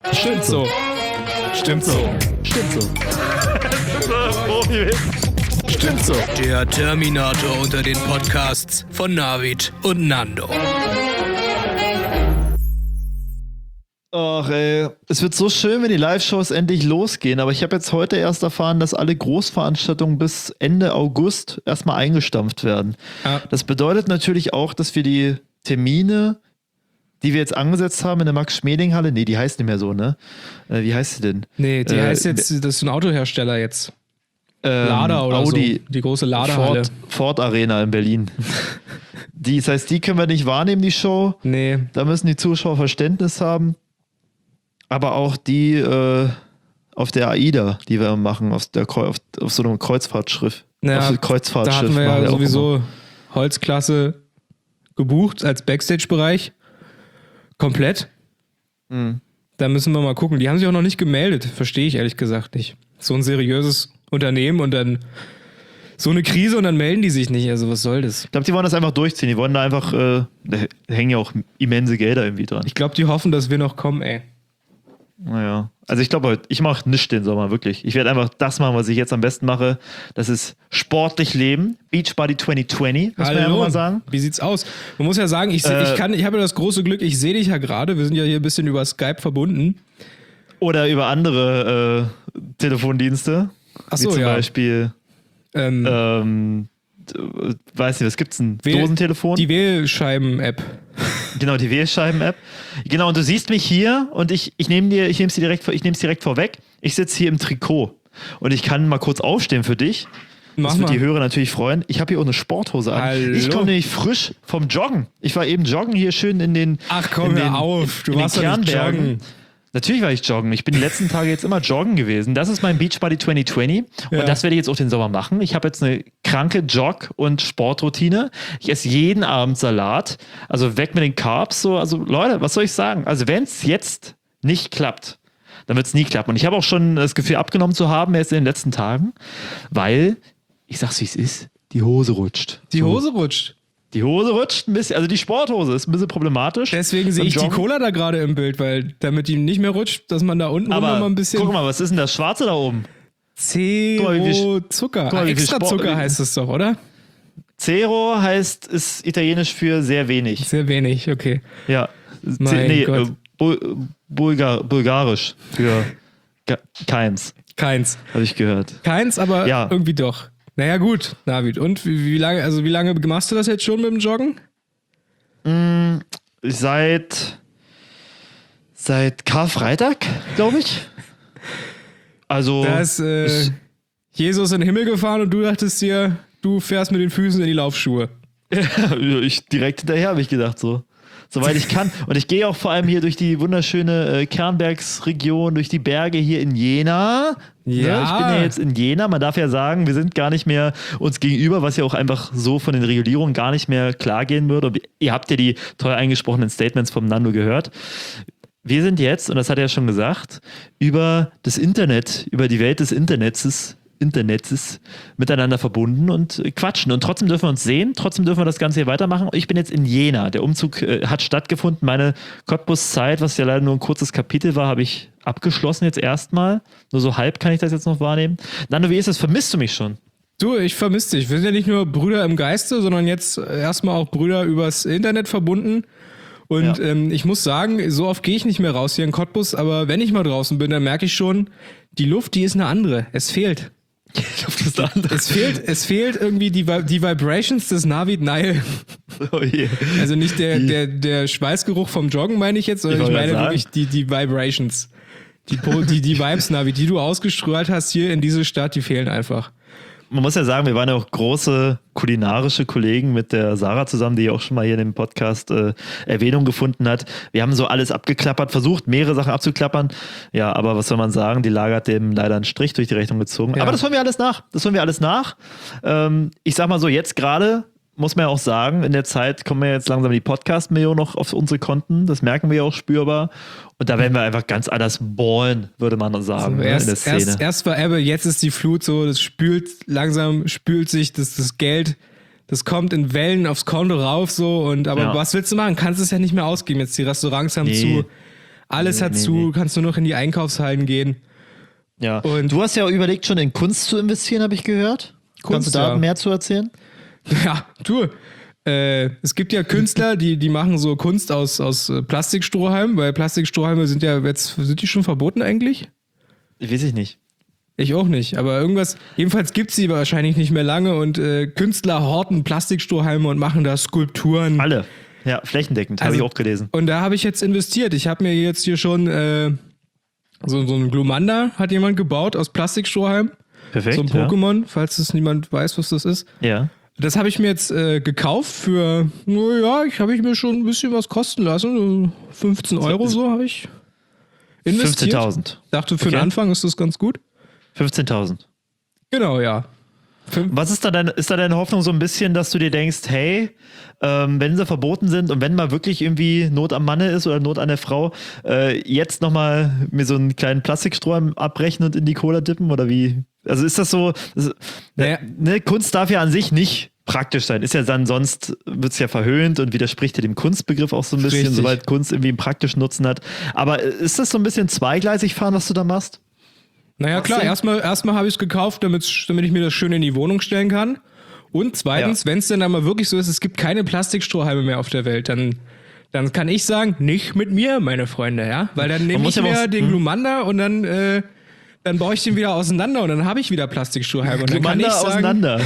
Stimmt so. Stimmt so. Stimmt so. Stimmt so. Der Terminator unter den Podcasts von Navid und Nando. Ach ey, es wird so schön, wenn die Live-Shows endlich losgehen, aber ich habe jetzt heute erst erfahren, dass alle Großveranstaltungen bis Ende August erstmal eingestampft werden. Ja. Das bedeutet natürlich auch, dass wir die Termine, die wir jetzt angesetzt haben in der Max-Schmeling-Halle, nee, die heißt nicht mehr so, ne? Wie heißt sie denn? Nee, die heißt jetzt, das ist ein Autohersteller jetzt. Lada oder Audi, so. Die große Lada-Halle. Ford Arena in Berlin. Das heißt, die können wir nicht wahrnehmen, die Show. Nee. Da müssen die Zuschauer Verständnis haben. Aber auch die auf der AIDA, die wir machen, auf so einem Kreuzfahrtschiff. Ja, auf Kreuzfahrtschiff. da hatten wir machen ja auch sowieso Holzklasse gebucht als Backstage-Bereich. Komplett. Mhm. Da müssen wir mal gucken. Die haben sich auch noch nicht gemeldet. Verstehe ich ehrlich gesagt nicht. So ein seriöses Unternehmen und dann so eine Krise und dann melden die sich nicht. Also was soll das? Ich glaube, die wollen das einfach durchziehen. Die wollen da einfach, da hängen ja auch immense Gelder irgendwie dran. Ich glaube, die hoffen, dass wir noch kommen, ey. Naja, also ich glaube, ich mache nichts den Sommer, wirklich. Ich werde einfach das machen, was ich jetzt am besten mache. Das ist sportlich leben. Beachbody 2020, muss man ja mal sagen. Wie sieht's aus? Man muss ja sagen, ich habe ja das große Glück, ich sehe dich ja gerade. Wir sind ja hier ein bisschen über Skype verbunden. Oder über andere Telefondienste. Ach so, wie zum ja. Beispiel, weiß nicht, was gibt's denn? Dosentelefon? Die Wählscheiben-App. Genau, die Wählscheiben-App. Genau, und du siehst mich hier und ich nehme es direkt vorweg. Ich sitze hier im Trikot und ich kann mal kurz aufstehen für dich. Das wird die Hörer natürlich freuen. Ich habe hier auch eine Sporthose an. Hallo. Ich komme nämlich frisch vom Joggen. Ich war eben joggen hier schön in den Ach komm, hör auf. Du warst doch nicht joggen. Natürlich war ich joggen. Ich bin die letzten Tage jetzt immer joggen gewesen. Das ist mein Beachbody 2020 und das werde ich jetzt auch den Sommer machen. Ich habe jetzt eine kranke Jog- und Sportroutine. Ich esse jeden Abend Salat, also weg mit den Carbs. So. Also Leute, was soll ich sagen? Also wenn es jetzt nicht klappt, dann wird es nie klappen. Und ich habe auch schon das Gefühl abgenommen zu haben, erst in den letzten Tagen, weil, ich sag's wie es ist, die Hose rutscht. Die Hose rutscht. Die Hose rutscht ein bisschen, also die Sporthose ist ein bisschen problematisch. Deswegen sehe ich die Cola da gerade im Bild, weil damit die nicht mehr rutscht, dass man da unten noch mal ein bisschen... Guck mal, was ist denn das Schwarze da oben? Zero Zucker. Extra Zucker heißt es doch, oder? Zero ist italienisch für sehr wenig. Sehr wenig, okay. Ja. Gott. Bulgarisch für keins. Keins. Habe ich gehört. Keins, aber irgendwie doch. Naja, gut, Navid. Und wie lange machst du das jetzt schon mit dem Joggen? Seit Karfreitag, glaube ich. Also. Da ist Jesus in den Himmel gefahren und du dachtest dir, du fährst mit den Füßen in die Laufschuhe. Ich direkt hinterher, habe ich gedacht, so. Soweit ich kann. Und ich gehe auch vor allem hier durch die wunderschöne Kernbergsregion, durch die Berge hier in Jena. Ja. Ich bin ja jetzt in Jena. Man darf ja sagen, wir sind gar nicht mehr uns gegenüber, was ja auch einfach so von den Regulierungen gar nicht mehr klar gehen würde. Ihr habt ja die teuer eingesprochenen Statements vom Nando gehört. Wir sind jetzt, und das hat er ja schon gesagt, über das Internet, über die Welt des Internets miteinander verbunden und quatschen. Und trotzdem dürfen wir uns sehen, trotzdem dürfen wir das Ganze hier weitermachen. Ich bin jetzt in Jena. Der Umzug hat stattgefunden. Meine Cottbus-Zeit, was ja leider nur ein kurzes Kapitel war, habe ich abgeschlossen jetzt erstmal. Nur so halb kann ich das jetzt noch wahrnehmen. Nando, wie ist es? Vermisst du mich schon? Du, ich vermisse dich. Wir sind ja nicht nur Brüder im Geiste, sondern jetzt erstmal auch Brüder übers Internet verbunden. Und ich muss sagen, so oft gehe ich nicht mehr raus hier in Cottbus, aber wenn ich mal draußen bin, dann merke ich schon, die Luft, die ist eine andere. Es fehlt. Es fehlt irgendwie die Vibrations des Navid Nile. Oh je. Also nicht der Schweißgeruch vom Joggen meine ich jetzt, sondern ich meine wirklich die Vibrations. Die Vibes, Navid, die du ausgestrahlt hast hier in diese Stadt, die fehlen einfach. Man muss ja sagen, wir waren ja auch große kulinarische Kollegen mit der Sarah zusammen, die auch schon mal hier in dem Podcast Erwähnung gefunden hat. Wir haben so alles abgeklappert, versucht, mehrere Sachen abzuklappern. Ja, aber was soll man sagen? Die Lage hat dem leider einen Strich durch die Rechnung gezogen. Ja. Aber das holen wir alles nach. Ich sag mal so, jetzt gerade muss man ja auch sagen, in der Zeit kommen ja jetzt langsam die Podcast-Millionen noch auf unsere Konten. Das merken wir ja auch spürbar. Und da werden wir einfach ganz anders ballen, würde man sagen, also in der Szene. Erst war Ebbe, jetzt ist die Flut so, das langsam spült sich das Geld, das kommt in Wellen aufs Konto rauf so. Aber was willst du machen? Kannst es ja nicht mehr ausgeben. Jetzt die Restaurants haben zu. Alles hat zu, kannst nur noch in die Einkaufshallen gehen. Ja. Und du hast ja überlegt, schon in Kunst zu investieren, habe ich gehört. Kannst du da mehr zu erzählen? Ja, es gibt ja Künstler, die machen so Kunst aus Plastikstrohhalmen, weil Plastikstrohhalme sind die schon verboten eigentlich? Weiß ich nicht. Ich auch nicht, aber jedenfalls gibt es sie wahrscheinlich nicht mehr lange und Künstler horten Plastikstrohhalme und machen da Skulpturen. Alle. Ja, flächendeckend, habe ich auch gelesen. Und da habe ich jetzt investiert. Ich habe mir jetzt hier schon so ein Glumanda hat jemand gebaut aus Plastikstrohhalmen. Perfekt. So ein Pokémon, falls es niemand weiß, was das ist. Ja. Das habe ich mir jetzt gekauft für, habe ich mir schon ein bisschen was kosten lassen. 15 Euro so habe ich investiert. 15.000. Dachte, für den Anfang ist das ganz gut. 15.000. Genau, ja. Was ist da deine Hoffnung so ein bisschen, dass du dir denkst, hey, wenn sie verboten sind und wenn mal wirklich irgendwie Not am Manne ist oder Not an der Frau, jetzt nochmal mir so einen kleinen Plastikstrohhalm abbrechen und in die Cola dippen oder wie? Also ist das so, Kunst darf ja an sich nicht praktisch sein. Ist ja dann, sonst wird es ja verhöhnt und widerspricht ja dem Kunstbegriff auch so ein bisschen, sobald Kunst irgendwie einen praktischen Nutzen hat. Aber ist das so ein bisschen zweigleisig fahren, was du da machst? Naja, klar, erstmal habe ich es gekauft, damit ich mir das schön in die Wohnung stellen kann. Und zweitens, wenn es denn dann mal wirklich so ist, es gibt keine Plastikstrohhalme mehr auf der Welt, dann kann ich sagen, nicht mit mir, meine Freunde, ja? Weil dann nehme ich mir den Glumanda und dann baue ich den wieder auseinander und dann habe ich wieder Plastikstrohhalme. Und dann kann ich sagen, auseinander.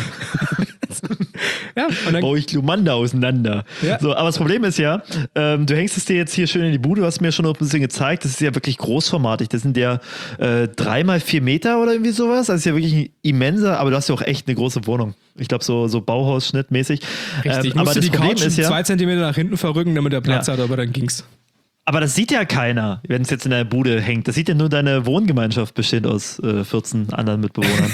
Ja, und dann baue ich Glumanda auseinander. Ja. So, aber das Problem ist ja, du hängst es dir jetzt hier schön in die Bude, du hast mir schon ein bisschen gezeigt, das ist ja wirklich großformatig. Das sind ja 3x4 Meter oder irgendwie sowas. Das ist ja wirklich ein immenser, aber du hast ja auch echt eine große Wohnung. Ich glaube, so Bauhausschnittmäßig. Richtig, aber das die Problem Couch ist ja 2 Zentimeter nach hinten verrücken, damit er Platz hat, aber dann ging's. Aber das sieht ja keiner, wenn es jetzt in der Bude hängt. Das sieht ja nur deine Wohngemeinschaft, bestehend aus 14 anderen Mitbewohnern.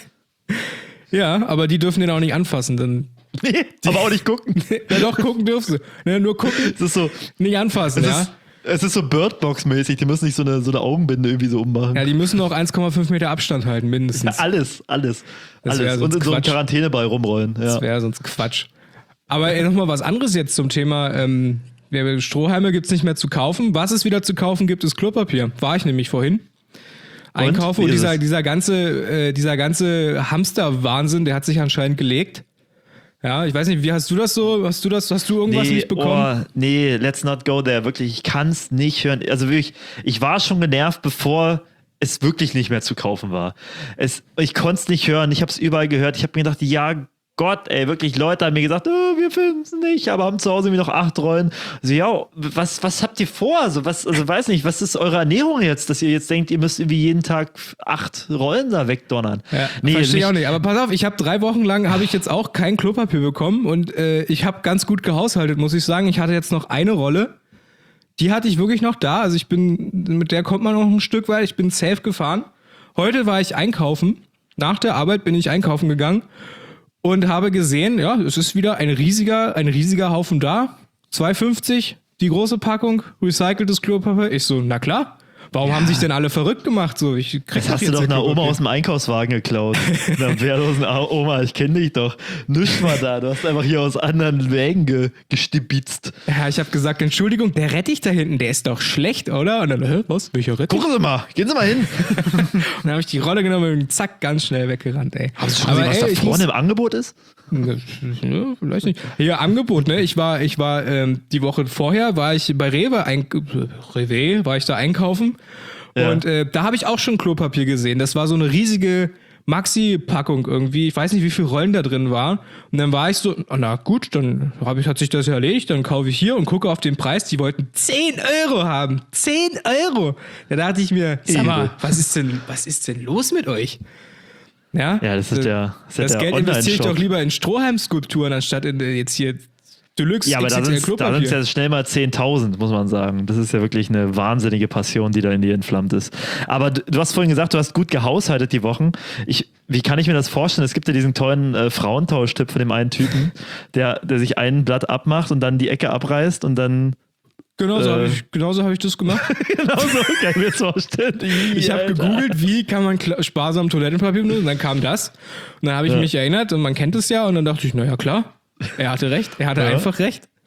Ja, aber die dürfen den auch nicht anfassen. Dann nee, aber auch nicht gucken. Ja, doch, gucken dürfen sie. Ja, nur gucken, es ist so, nicht anfassen, es ist so Birdbox-mäßig. Die müssen nicht so eine Augenbinde irgendwie so ummachen. Ja, die müssen auch 1,5 Meter Abstand halten, mindestens. Ja, alles. Und in Quatsch. so einem Quarantäneball rumrollen. Ja. Das wäre sonst Quatsch. Aber nochmal was anderes jetzt zum Thema Strohhalme gibt es nicht mehr zu kaufen. Was es wieder zu kaufen gibt, ist Klopapier. War ich nämlich vorhin. Einkaufen und dieser ganze Hamster-Wahnsinn, der hat sich anscheinend gelegt. Ja, ich weiß nicht, wie hast du das so? Hast du irgendwas nicht bekommen? Nee, let's not go there. Wirklich, ich kann es nicht hören. Also wirklich, ich war schon genervt, bevor es wirklich nicht mehr zu kaufen war. Ich konnte es nicht hören, ich habe es überall gehört. Ich habe mir gedacht, ja Gott, ey, wirklich, Leute haben mir gesagt, wir finden es nicht, aber haben zu Hause irgendwie noch 8 Rollen. Also, ja, was habt ihr vor? Also, weiß nicht, was ist eure Ernährung jetzt, dass ihr jetzt denkt, ihr müsst irgendwie jeden Tag 8 Rollen da wegdonnern? Ja, verstehe ich auch nicht. Aber pass auf, ich habe 3 Wochen lang, habe ich jetzt auch kein Klopapier bekommen und ich habe ganz gut gehaushaltet, muss ich sagen. Ich hatte jetzt noch eine Rolle, die hatte ich wirklich noch da. Also mit der kommt man noch ein Stück weit. Ich bin safe gefahren. Heute war ich einkaufen. Nach der Arbeit bin ich einkaufen gegangen. Und habe gesehen, ja, es ist wieder ein riesiger Haufen da. 2,50, die große Packung, recyceltes Klopapier. Ich so, na klar. Warum haben sich denn alle verrückt gemacht? So, das hast du doch einer Oma aus dem Einkaufswagen geklaut. Einer wehrlosen Oma, ich kenne dich doch. Nichts mal da, du hast einfach hier aus anderen Wägen gestibitzt. Ja, ich habe gesagt, Entschuldigung, der Rettich da hinten, der ist doch schlecht, oder? Und dann, was? Welcher Rettich? Gucken Sie mal, gehen Sie mal hin. Und dann habe ich die Rolle genommen und zack, ganz schnell weggerannt, ey. Hast du schon gesehen, was da vorne im Angebot ist? Ja, vielleicht nicht. Hier, Angebot, ne? Ich war die Woche vorher, war ich bei Rewe war ich da einkaufen. Ja. Und da habe ich auch schon Klopapier gesehen. Das war so eine riesige Maxi-Packung irgendwie. Ich weiß nicht, wie viele Rollen da drin waren. Und dann war ich so, na gut, dann hat sich das ja erledigt. Dann kaufe ich hier und gucke auf den Preis. Die wollten 10 Euro haben. 10 Euro! Da dachte ich mir, sag mal, was ist denn los mit euch? Ja, das ist das Geld investiere ich doch lieber in Strohhalmskulpturen, anstatt in jetzt hier Deluxe. Ja, aber da sind es ja schnell mal 10.000, muss man sagen. Das ist ja wirklich eine wahnsinnige Passion, die da in dir entflammt ist. Aber du hast vorhin gesagt, du hast gut gehaushaltet die Wochen. Wie kann ich mir das vorstellen? Es gibt ja diesen tollen Frauentausch-Tipp von dem einen Typen, der sich ein Blatt abmacht und dann die Ecke abreißt und dann... Genauso habe ich das gemacht. Genauso kann ich mir das vorstellen. Ich habe gegoogelt, wie kann man sparsam Toilettenpapier benutzen, und dann kam das. Und dann habe ich mich erinnert und man kennt es ja und dann dachte ich, naja klar, er hatte recht, er hatte einfach recht.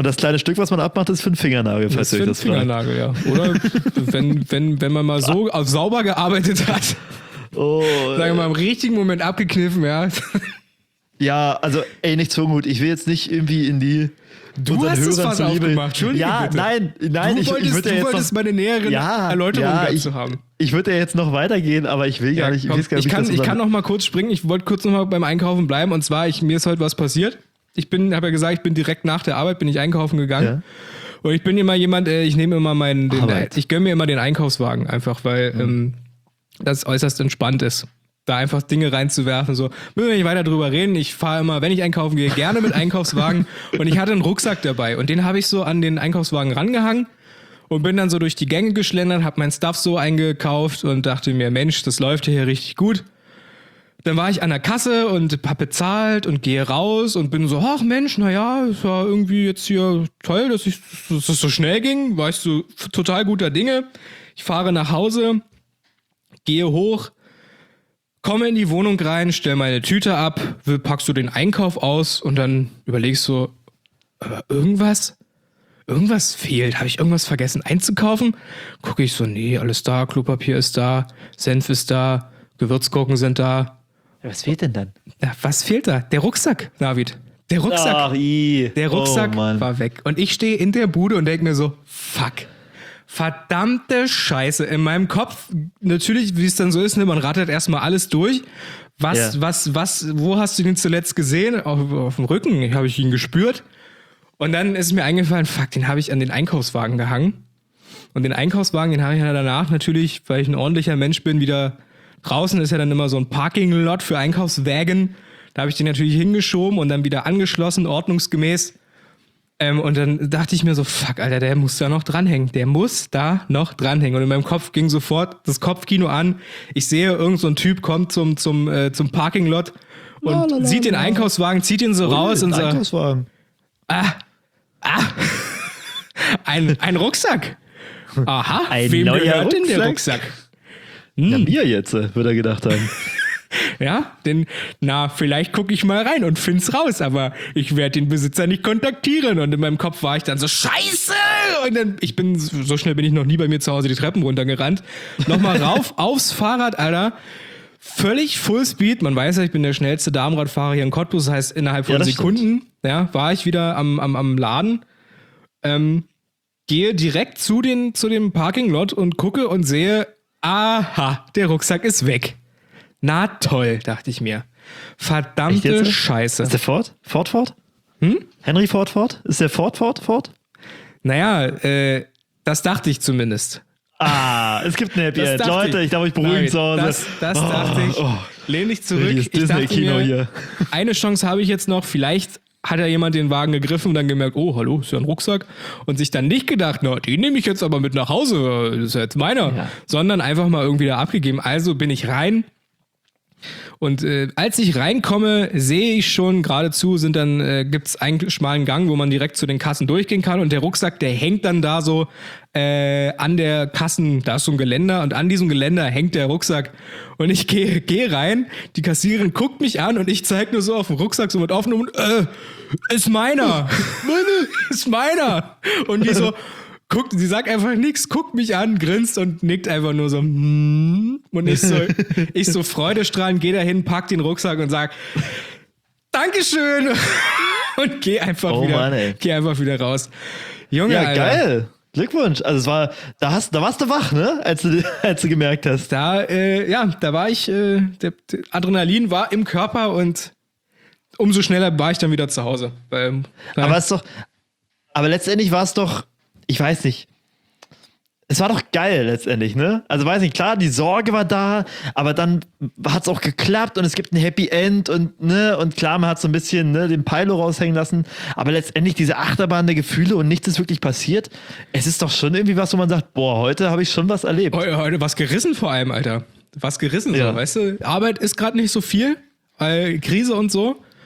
Und das kleine Stück, was man abmacht, ist für einen Fingernagel, falls ihr euch das fragt. Fingernagel, ja. Oder wenn man mal so sauber gearbeitet hat, sagen wir mal im richtigen Moment abgekniffen, ja. Ja, also nichts für ungut. Ich will jetzt nicht irgendwie in die Du hast es fast aufgemacht, Entschuldigung. Ja, bitte. nein, du wolltest meine näheren Erläuterungen dazu haben. Ich würde ja jetzt noch weitergehen, aber ich will gar nicht. Komm, ich kann noch mal kurz springen. Ich wollte kurz noch mal beim Einkaufen bleiben. Und zwar, mir ist heute was passiert. Ich habe ja gesagt, ich bin direkt nach der Arbeit einkaufen gegangen. Ja. Und ich bin immer jemand, ich nehme immer ich gönne mir immer den Einkaufswagen einfach, weil das äußerst entspannt ist. Da einfach Dinge reinzuwerfen, so, müssen wir nicht weiter drüber reden. Ich fahre immer, wenn ich einkaufen gehe, gerne mit Einkaufswagen. Und ich hatte einen Rucksack dabei und den habe ich so an den Einkaufswagen rangehangen und bin dann so durch die Gänge geschlendert, habe mein Stuff so eingekauft und dachte mir, Mensch, das läuft hier richtig gut. Dann war ich an der Kasse und hab bezahlt und gehe raus und bin so, ach Mensch, naja, es war irgendwie jetzt hier toll, dass das so schnell ging. Weißt du, total guter Dinge. Ich fahre nach Hause, gehe hoch, komme in die Wohnung rein, stell meine Tüte ab, packst du den Einkauf aus und dann überlegst du, irgendwas fehlt. Habe ich irgendwas vergessen einzukaufen? Gucke ich so, nee, alles da, Klopapier ist da, Senf ist da, Gewürzgurken sind da. Was fehlt denn dann? Ja, was fehlt da? Der Rucksack, David. Der Rucksack. Der Rucksack war weg. Und ich stehe in der Bude und denke mir so, fuck. Verdammte Scheiße. In meinem Kopf, natürlich, wie es dann so ist, man rattert erstmal alles durch. Wo hast du ihn zuletzt gesehen? Auf dem Rücken habe ich ihn gespürt. Und dann ist mir eingefallen, fuck, den habe ich an den Einkaufswagen gehangen. Und den Einkaufswagen, den habe ich dann danach natürlich, weil ich ein ordentlicher Mensch bin, wieder draußen ist ja dann immer so ein Parking-Lot für Einkaufswagen. Da habe ich den natürlich hingeschoben und dann wieder angeschlossen, ordnungsgemäß. Und dann dachte ich mir so, fuck, Alter, der muss da noch dranhängen. Und in meinem Kopf ging sofort das Kopfkino an. Ich sehe, irgend so ein Typ kommt zum Parking-Lot und sieht den Einkaufswagen, zieht ihn so raus und sagt, Einkaufswagen. Ein Rucksack. Aha, Ein wem neuer gehört denn der Rucksack? Rucksack? Ja, mir jetzt, würde er gedacht haben. Ja, vielleicht gucke ich mal rein und find's raus, aber ich werde den Besitzer nicht kontaktieren. Und in meinem Kopf war ich dann so, Scheiße! Und dann, so schnell bin ich noch nie bei mir zu Hause die Treppen runtergerannt. Nochmal rauf aufs Fahrrad, Alter. Völlig Fullspeed. Man weiß ja, ich bin der schnellste Damenradfahrer hier in Cottbus. Das heißt, innerhalb von Sekunden, war ich wieder am Laden. Gehe direkt zu dem Parking-Lot und gucke und sehe, aha, der Rucksack ist weg. Na toll, dachte ich mir. Verdammte Scheiße. Ist der Ford? Ford? Henry Ford? Ist der Ford? Naja, das dachte ich zumindest. Es gibt ein Happy End. Leute, ich darf euch beruhigen zu Hause. Das dachte ich. Lehn dich zurück. Ich dachte mir, eine Chance habe ich jetzt noch. Vielleicht hat ja jemand den Wagen gegriffen und dann gemerkt, oh, hallo, ist ja ein Rucksack. Und sich dann nicht gedacht, den nehme ich jetzt aber mit nach Hause. Das ist ja jetzt meiner. Ja. Sondern einfach mal irgendwie da abgegeben. Also bin ich rein. Und als ich reinkomme, sehe ich schon geradezu, gibt es einen schmalen Gang, wo man direkt zu den Kassen durchgehen kann. Und der Rucksack, der hängt dann da so an der Kassen, da ist so ein Geländer und an diesem Geländer hängt der Rucksack. Und ich gehe rein, die Kassiererin guckt mich an und ich zeige nur so auf den Rucksack so mit offenem Mund, ist meiner. Ist meiner. Und die so, sie sagt einfach nichts, guckt mich an, grinst und nickt einfach nur so. Und ich so freudestrahlend, gehe dahin, pack den Rucksack und sag, Dankeschön. Und geh einfach wieder raus. Junge, ja, Alter. Geil. Glückwunsch. Also da warst du wach, ne? Als du gemerkt hast. Da war ich, der Adrenalin war im Körper und umso schneller war ich dann wieder zu Hause. Aber letztendlich war es doch, ich weiß nicht. Es war doch geil letztendlich, ne? Also weiß nicht, klar, die Sorge war da, aber dann hat es auch geklappt und es gibt ein Happy End und klar, man hat so ein bisschen den Pilo raushängen lassen, aber letztendlich diese Achterbahn der Gefühle und nichts ist wirklich passiert. Es ist doch schon irgendwie was, wo man sagt, boah, heute habe ich schon was erlebt. Heute was gerissen vor allem, Alter. Was gerissen, so, weißt du? Arbeit ist gerade nicht so viel, weil Krise und so.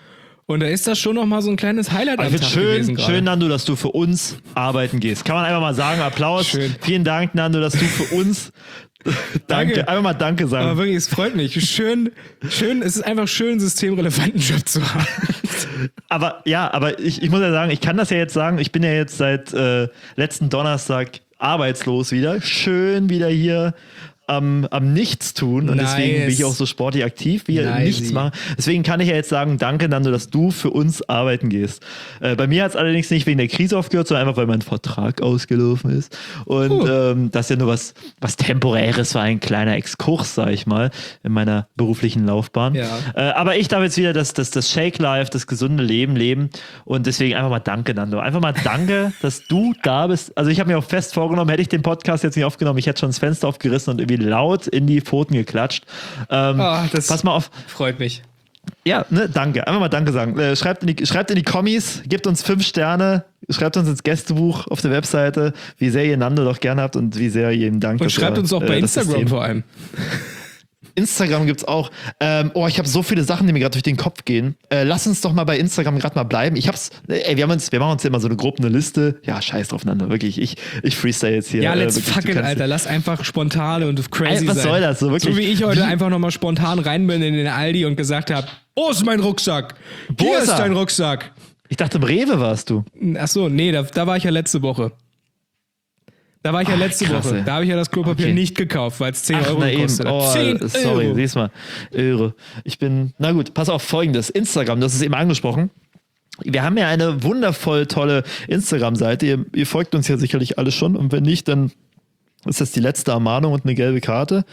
Und da ist das schon nochmal so ein kleines Highlight am Ich finde Tag gewesen schön, Nando, dass du für uns arbeiten gehst. Kann man einfach mal sagen, Applaus. Schön. Vielen Dank, Nando, dass du für uns danke. Einfach mal Danke sagen. Aber wirklich, es freut mich. Schön, es ist einfach schön, einen systemrelevanten Job zu haben. Aber ich muss ja sagen, ich kann das ja jetzt sagen, ich bin ja jetzt seit letzten Donnerstag arbeitslos wieder. Schön wieder hier am Nichtstun und deswegen bin ich auch so sportlich aktiv, wie nichts machen. Deswegen kann ich ja jetzt sagen, danke Nando, dass du für uns arbeiten gehst. Bei mir hat es allerdings nicht wegen der Krise aufgehört, sondern einfach, weil mein Vertrag ausgelaufen ist. Und das ist ja nur was Temporäres war, ein kleiner Exkurs, sag ich mal, in meiner beruflichen Laufbahn. Ja. Aber ich darf jetzt wieder das Shake Life, das gesunde Leben leben und deswegen einfach mal danke, Nando. Einfach mal danke, dass du da bist. Also ich habe mir auch fest vorgenommen, hätte ich den Podcast jetzt nicht aufgenommen, ich hätte schon das Fenster aufgerissen und irgendwie laut in die Pfoten geklatscht. Pass mal auf. Freut mich. Ja, ne, danke. Einfach mal Danke sagen. Schreibt in die Kommis, gebt uns 5 Sterne, schreibt uns ins Gästebuch auf der Webseite, wie sehr ihr Nando doch gerne habt und wie sehr ihr ihm dankt. Und schreibt uns auch bei Instagram vor allem. Instagram gibt's auch. Ich habe so viele Sachen, die mir gerade durch den Kopf gehen. Lass uns doch mal bei Instagram gerade mal bleiben. Wir machen uns ja immer so eine Liste. Ja, scheiß draufeinander, wirklich. Ich freestyle jetzt hier. Ja, let's fuck it, Alter. Lass einfach spontan und crazy was sein. soll das? So, wirklich? So wie ich heute einfach nochmal spontan rein bin in den Aldi und gesagt habe, wo ist mein Rucksack? Hier ist dein Rucksack. Ich dachte, im Rewe warst du. Achso, nee, da war ich ja letzte Woche. Da habe ich ja das Klopapier nicht gekauft, weil es 10 Euro gekostet hat. 10 Euro. Sorry, siehst mal. Na gut, pass auf, Folgendes. Instagram, das ist eben angesprochen. Wir haben ja eine wundervoll tolle Instagram-Seite. Ihr folgt uns ja sicherlich alle schon. Und wenn nicht, dann ist das die letzte Ermahnung und eine gelbe Karte.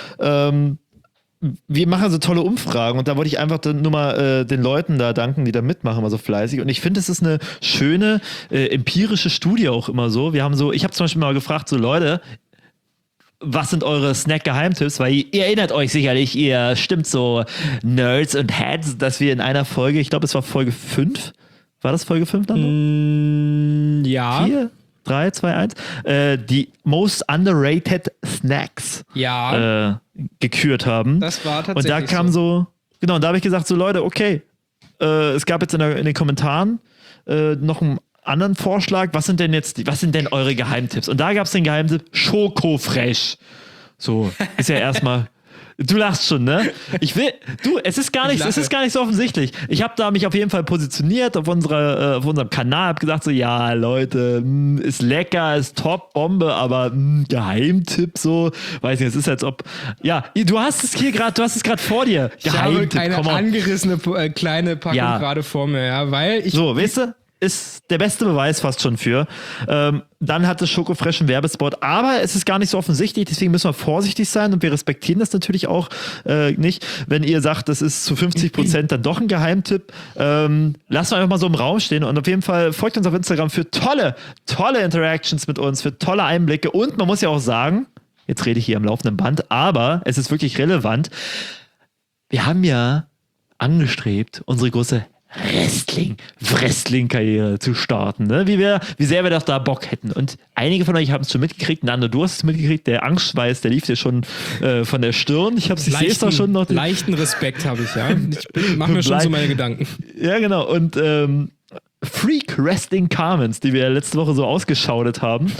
Wir machen so tolle Umfragen und da wollte ich einfach nur mal den Leuten da danken, die da mitmachen, mal so fleißig. Und ich finde, es ist eine schöne empirische Studie auch immer so. Ich habe zum Beispiel mal gefragt, so Leute, was sind eure Snack-Geheimtipps? Weil ihr erinnert euch sicherlich, ihr stimmt so Nerds und Heads, dass wir in einer Folge, ich glaube, es war Folge 5. War das Folge 5 dann? Ja. 4? 3, 2, 1. Die most underrated Snacks gekürt haben. Das war tatsächlich und da kam so, genau, und da habe ich gesagt, so Leute, okay, es gab jetzt in den Kommentaren noch einen anderen Vorschlag, was sind denn eure Geheimtipps? Und da gab es den Geheimtipp Schokofresh. So, ist ja erstmal. Du lachst schon, ne? Es ist gar nicht so offensichtlich. Ich habe da mich auf jeden Fall positioniert auf unserem Kanal, habe gesagt so, ja, Leute, ist lecker, ist top, Bombe, aber Geheimtipp so, weiß nicht, es ist als ob, ja, du hast es gerade vor dir. Ich habe eine angerissene kleine Packung gerade vor mir, ja, weil ich... So, weißt du? Ist der beste Beweis fast schon für. Dann hat das Schokofresh einen Werbespot, aber es ist gar nicht so offensichtlich, deswegen müssen wir vorsichtig sein und wir respektieren das natürlich auch nicht. Wenn ihr sagt, das ist zu 50% dann doch ein Geheimtipp, lassen wir einfach mal so im Raum stehen und auf jeden Fall folgt uns auf Instagram für tolle Interactions mit uns, für tolle Einblicke und man muss ja auch sagen, jetzt rede ich hier am laufenden Band, aber es ist wirklich relevant, wir haben ja angestrebt, unsere große Wrestling-Karriere zu starten, ne? Wie sehr wir doch da Bock hätten. Und einige von euch haben es schon mitgekriegt. Nando, du hast es mitgekriegt. Der Angstschweiß, der lief dir schon von der Stirn. Ich sehe es da schon noch. Leichten Respekt habe ich, ja. Ich mache mir schon so meine Gedanken. Ja, genau. Und Freak Wrestling Carmens, die wir letzte Woche so ausgeschaudet haben,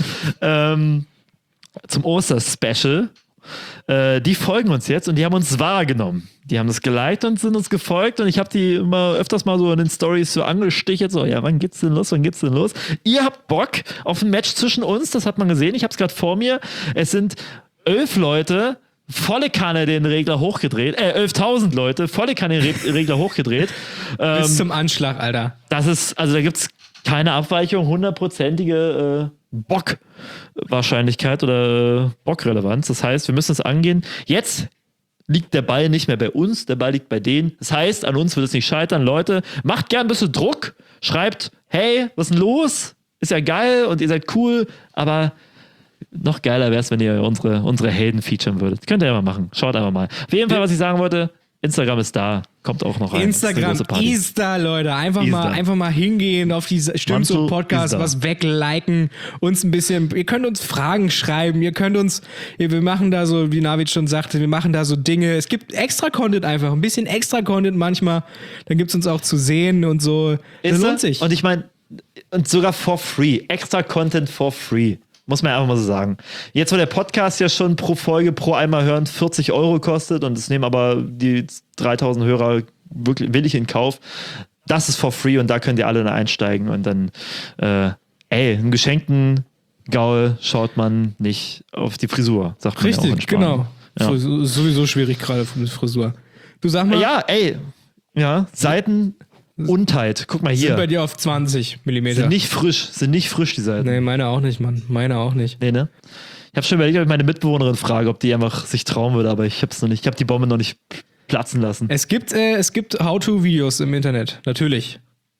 zum Oster-Special, die folgen uns jetzt und die haben uns wahrgenommen. Die haben das geliked und sind uns gefolgt und ich habe die immer öfters mal so in den Stories so angestichelt, so, ja, wann geht's denn los? Ihr habt Bock auf ein Match zwischen uns, das hat man gesehen, ich habe es gerade vor mir. Es sind 11 Leute, volle Kanne den Regler hochgedreht, 11.000 Leute, volle Kanne den Regler hochgedreht. Bis zum Anschlag, Alter. Da gibt's keine Abweichung, 100%ige Bock-Wahrscheinlichkeit oder Bock-Relevanz. Das heißt, wir müssen es angehen. Jetzt liegt der Ball nicht mehr bei uns, der Ball liegt bei denen. Das heißt, an uns wird es nicht scheitern. Leute, macht gern ein bisschen Druck. Schreibt, hey, was ist denn los? Ist ja geil und ihr seid cool, aber noch geiler wäre es, wenn ihr unsere Helden featuren würdet. Könnt ihr ja mal machen. Schaut einfach mal. Auf jeden Fall, was ich sagen wollte, Instagram ist da. kommt auch noch rein. Instagram, Easter, Leute. Einfach mal hingehen auf die Stimmt so Podcast, was wegliken, uns ein bisschen, ihr könnt uns Fragen schreiben, wir machen da so, wie Navid schon sagte, wir machen da so Dinge. Es gibt extra Content einfach, ein bisschen extra Content manchmal. Dann gibt es uns auch zu sehen und so. Das lohnt sich. Und ich meine, und sogar for free. Extra Content for free. Muss man einfach mal so sagen. Jetzt, wo der Podcast ja schon pro Folge, pro einmal hören 40 € kostet und es nehmen aber die 3000 Hörer wirklich willig in Kauf, das ist for free und da könnt ihr alle einsteigen und dann, einen geschenkten Gaul schaut man nicht auf die Frisur, sagt man. Richtig, ja auch in Spanien. genau. Ja. Sowieso schwierig gerade mit Frisur. Du sag mal. Ja, Seitenuntheit. Guck mal hier. Sind bei dir auf 20 mm. Sind nicht frisch, die Seiten. Nee, meine auch nicht, Mann. Meine auch nicht. Nee, ne? Ich habe schon überlegt, ob ich meine Mitbewohnerin frage, ob die einfach sich trauen würde, aber ich hab's noch nicht. Ich habe die Bombe noch nicht platzen lassen. Es gibt How-to-Videos im Internet, natürlich.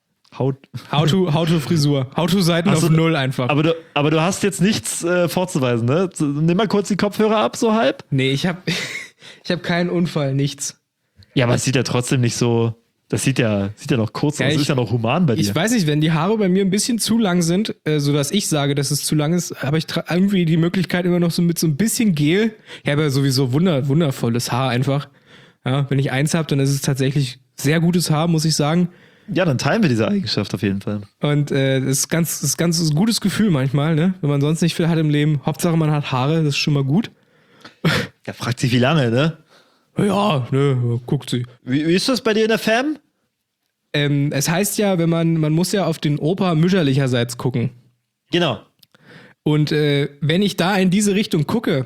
How-to-Frisur. How-to-Seiten auf 0 einfach. Aber du hast jetzt nichts vorzuweisen, ne? Nimm mal kurz die Kopfhörer ab, so halb. Nee, ich hab keinen Unfall, nichts. Ja, aber es sieht ja trotzdem nicht so. Das sieht ja noch kurz aus. Das ist ja noch human bei dir. Ich weiß nicht, wenn die Haare bei mir ein bisschen zu lang sind, sodass ich sage, dass es zu lang ist, habe ich irgendwie die Möglichkeit immer noch so mit so ein bisschen Gel. Ich habe ja sowieso wundervolles Haar einfach. Ja, wenn ich eins habe, dann ist es tatsächlich sehr gutes Haar, muss ich sagen. Ja, dann teilen wir diese Eigenschaft auf jeden Fall. Und das ist ganz ein gutes Gefühl manchmal, ne? Wenn man sonst nicht viel hat im Leben. Hauptsache man hat Haare, das ist schon mal gut. Ja, fragt sich wie lange, ne? Ja, ne, guckt sie. Wie ist das bei dir in der Fam? Es heißt ja, man muss ja auf den Opa mütterlicherseits gucken. Genau. Und wenn ich da in diese Richtung gucke,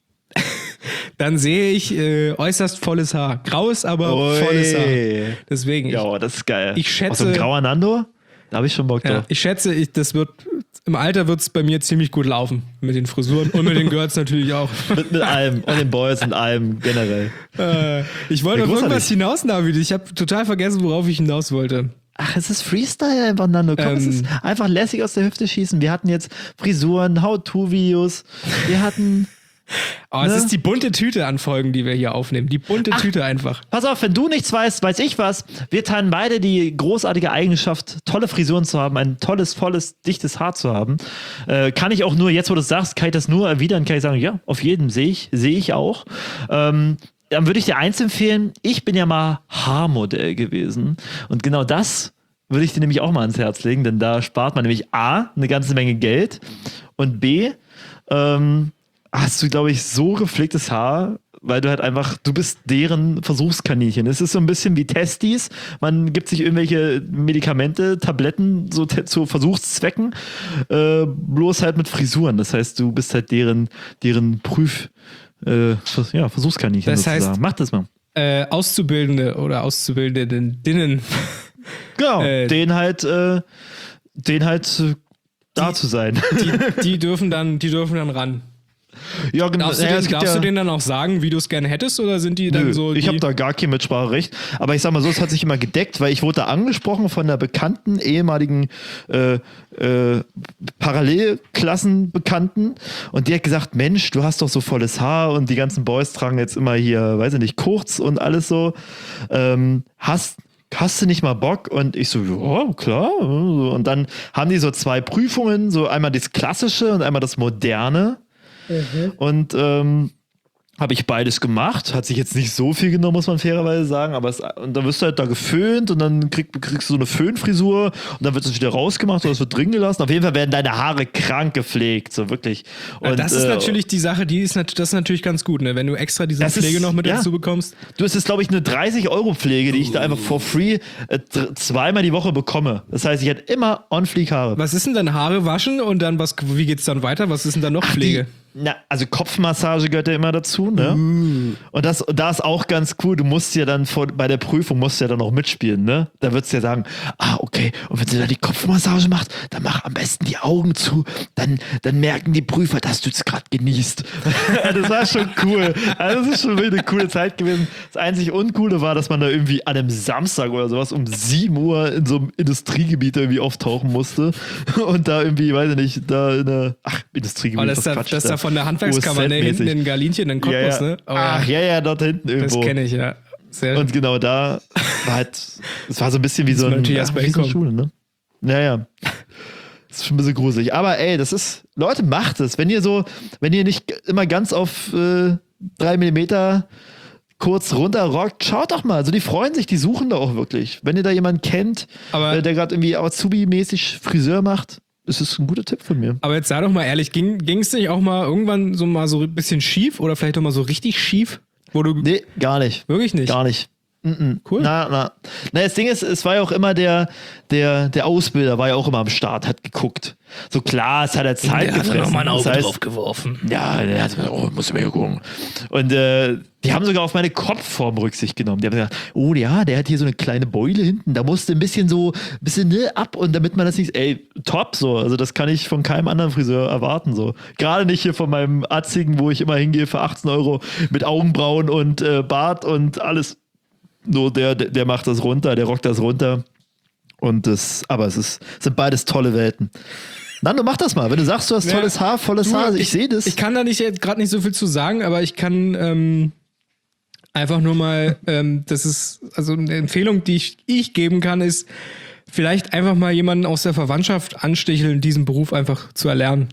dann sehe ich äußerst volles Haar. Graues, aber volles Haar. Deswegen. Ja, das ist geil. Ich schätze. Aus so einem grauer Nando? Da habe ich schon Bock drauf. Ja, ich schätze, im Alter wird es bei mir ziemlich gut laufen. Mit den Frisuren und mit den Girls natürlich auch. mit allem. Und den Boys und allem generell. Ich wollte auf irgendwas hinaus, Navid. Ich habe total vergessen, worauf ich hinaus wollte. Ach, es ist Freestyle einfach, Nando. Komm, es ist einfach lässig aus der Hüfte schießen. Wir hatten jetzt Frisuren, How-To-Videos. Wir hatten... Es ist die bunte Tüte an Folgen, die wir hier aufnehmen. Die bunte Tüte einfach. Pass auf, wenn du nichts weißt, weiß ich was. Wir teilen beide die großartige Eigenschaft, tolle Frisuren zu haben, ein tolles, volles, dichtes Haar zu haben. Kann ich auch nur, jetzt wo du es sagst, kann ich das nur erwidern, kann ich sagen, ja, auf jeden sehe ich auch. Dann würde ich dir eins empfehlen, ich bin ja mal Haarmodell gewesen. Und genau das würde ich dir nämlich auch mal ans Herz legen, denn da spart man nämlich A, eine ganze Menge Geld und B, hast du, glaube ich, so gepflegtes Haar, weil du halt einfach, du bist deren Versuchskaninchen. Es ist so ein bisschen wie Testis. Man gibt sich irgendwelche Medikamente, Tabletten so zu Versuchszwecken, bloß halt mit Frisuren. Das heißt, du bist halt deren Versuchskaninchen das sozusagen. Heißt, mach das mal. Auszubildende oder Auszubildenden. Genau, den halt da zu sein. Die dürfen dann ran. Ja, genau. Darfst du denen dann auch sagen, wie du es gerne hättest, oder sind die dann so? Ich habe da gar kein Mitspracherecht. Aber ich sag mal so, es hat sich immer gedeckt, weil ich wurde da angesprochen von einer bekannten, ehemaligen Parallelklassenbekannten und die hat gesagt, Mensch, du hast doch so volles Haar und die ganzen Boys tragen jetzt immer hier, weiß ich nicht, kurz und alles so. Hast du nicht mal Bock? Und ich so, ja, klar. Und dann haben die so 2 Prüfungen, so einmal das Klassische und einmal das Moderne. Und habe ich beides gemacht. Hat sich jetzt nicht so viel genommen, muss man fairerweise sagen. Aber und dann wirst du halt da geföhnt und dann kriegst du so eine Föhnfrisur und dann wird es wieder rausgemacht oder es wird drin gelassen. Auf jeden Fall werden deine Haare krank gepflegt, so wirklich. Und, das ist natürlich die Sache, das ist natürlich ganz gut, ne? Wenn du extra diese Pflege noch mit dazu bekommst. Du, es ist, glaube ich, eine 30-€ Pflege, die ich da einfach for free 2-mal die Woche bekomme. Das heißt, ich hätte immer on-fleek Haare. Was ist denn dann Haare waschen und dann wie geht's dann weiter? Was ist denn dann noch Pflege? Also Kopfmassage gehört ja immer dazu, ne? Und da ist auch ganz cool, du musst ja dann bei der Prüfung musst du ja dann auch mitspielen, ne? Da würdest du ja sagen, okay, und wenn du da die Kopfmassage machst, dann mach am besten die Augen zu, dann merken die Prüfer, dass du es gerade genießt. Das war schon cool. Also das ist schon wirklich eine coole Zeit gewesen. Das einzig Uncoole war, dass man da irgendwie an einem Samstag oder sowas um 7 Uhr in so einem Industriegebiet irgendwie auftauchen musste und da irgendwie, weiß ich nicht, da in der Industriegebiet, das ist da von der Handwerkskammer, ne, hinten in Galinchen, in Cottbus, ne? Ja, dort hinten irgendwo. Das kenne ich, ja. Und genau da es war so ein bisschen wie so eine Schule, ne? Naja. Das ist schon ein bisschen gruselig. Aber ey, Leute, macht es. Wenn ihr nicht immer ganz auf 3 mm kurz runterrockt, schaut doch mal. Also die freuen sich, die suchen da auch wirklich. Wenn ihr da jemanden kennt, der gerade irgendwie Azubi-mäßig Friseur macht, ist es ein guter Tipp von mir. Aber jetzt sei doch mal ehrlich, ging es nicht auch mal irgendwann so ein bisschen schief oder vielleicht auch mal so richtig schief? Nee, gar nicht. Wirklich nicht? Gar nicht. Cool. Na, das Ding ist, es war ja auch immer der Ausbilder, war ja auch immer am Start, hat geguckt. So klar, es hat er Zeit gefressen. Der hat nochmal ein Auge drauf geworfen. Ja, der hat muss ich mal gucken. Und die haben sogar auf meine Kopfform Rücksicht genommen. Die haben gesagt, oh ja, der hat hier so eine kleine Beule hinten, da musste ein bisschen ab und damit man das nicht, top so. Also das kann ich von keinem anderen Friseur erwarten so. Gerade nicht hier von meinem Atzigen, wo ich immer hingehe für 18 € mit Augenbrauen und Bart und alles. Nur der macht das runter, der rockt das runter. Aber es sind beides tolle Welten. Nando, mach das mal. Wenn du sagst, du hast tolles Haar, volles Haar, ich sehe das. Ich kann da gerade nicht so viel zu sagen, aber ich kann einfach nur mal, das ist, also eine Empfehlung, die ich geben kann, ist, vielleicht einfach mal jemanden aus der Verwandtschaft ansticheln, diesen Beruf einfach zu erlernen.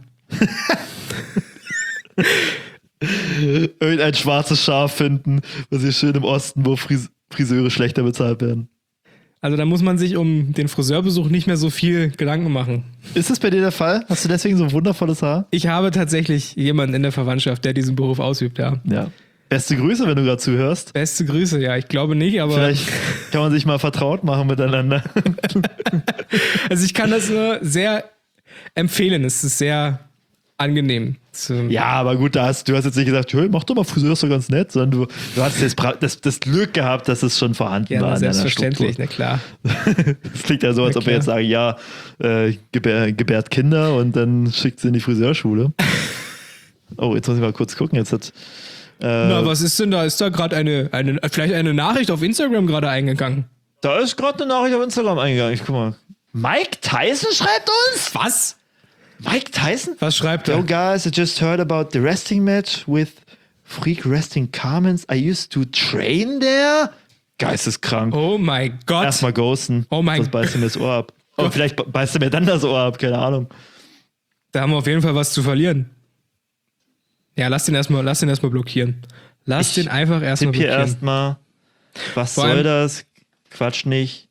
Irgendein schwarzes Schaf finden, was hier schön im Osten, wo Friseure schlechter bezahlt werden. Also da muss man sich um den Friseurbesuch nicht mehr so viel Gedanken machen. Ist das bei dir der Fall? Hast du deswegen so ein wundervolles Haar? Ich habe tatsächlich jemanden in der Verwandtschaft, der diesen Beruf ausübt, ja. Beste Grüße, wenn du gerade zuhörst. Beste Grüße, ja. Ich glaube nicht, aber... Vielleicht kann man sich mal vertraut machen miteinander. Also ich kann das nur sehr empfehlen. Es ist sehr angenehm. Ja, aber gut, du hast jetzt nicht gesagt, hey, mach doch mal Friseur, ist doch ganz nett, sondern du hast jetzt das Glück gehabt, dass es schon vorhanden war. Ja, selbstverständlich, na klar. Es klingt ja so, als ob wir jetzt sagen, ja, gebärt Kinder und dann schickt sie in die Friseurschule. Oh, jetzt muss ich mal kurz gucken, jetzt hat... Na, was ist denn da? Ist da gerade vielleicht eine Nachricht auf Instagram gerade eingegangen? Da ist gerade eine Nachricht auf Instagram eingegangen, guck mal. Mike Tyson schreibt uns? Was? Mike Tyson? Was schreibt er? Yo guys, I just heard about the wrestling match with Freak Wrestling Carmens. I used to train there. Geisteskrank. Oh mein Gott. Erstmal ghosten. Oh mein Gott. Sonst beißt du mir das Ohr ab. Oh. Und vielleicht beißt du mir dann das Ohr ab, keine Ahnung. Da haben wir auf jeden Fall was zu verlieren. Ja, lass den erstmal blockieren. Lass den einfach erstmal blockieren. Erstmal. Was soll das? Quatsch nicht.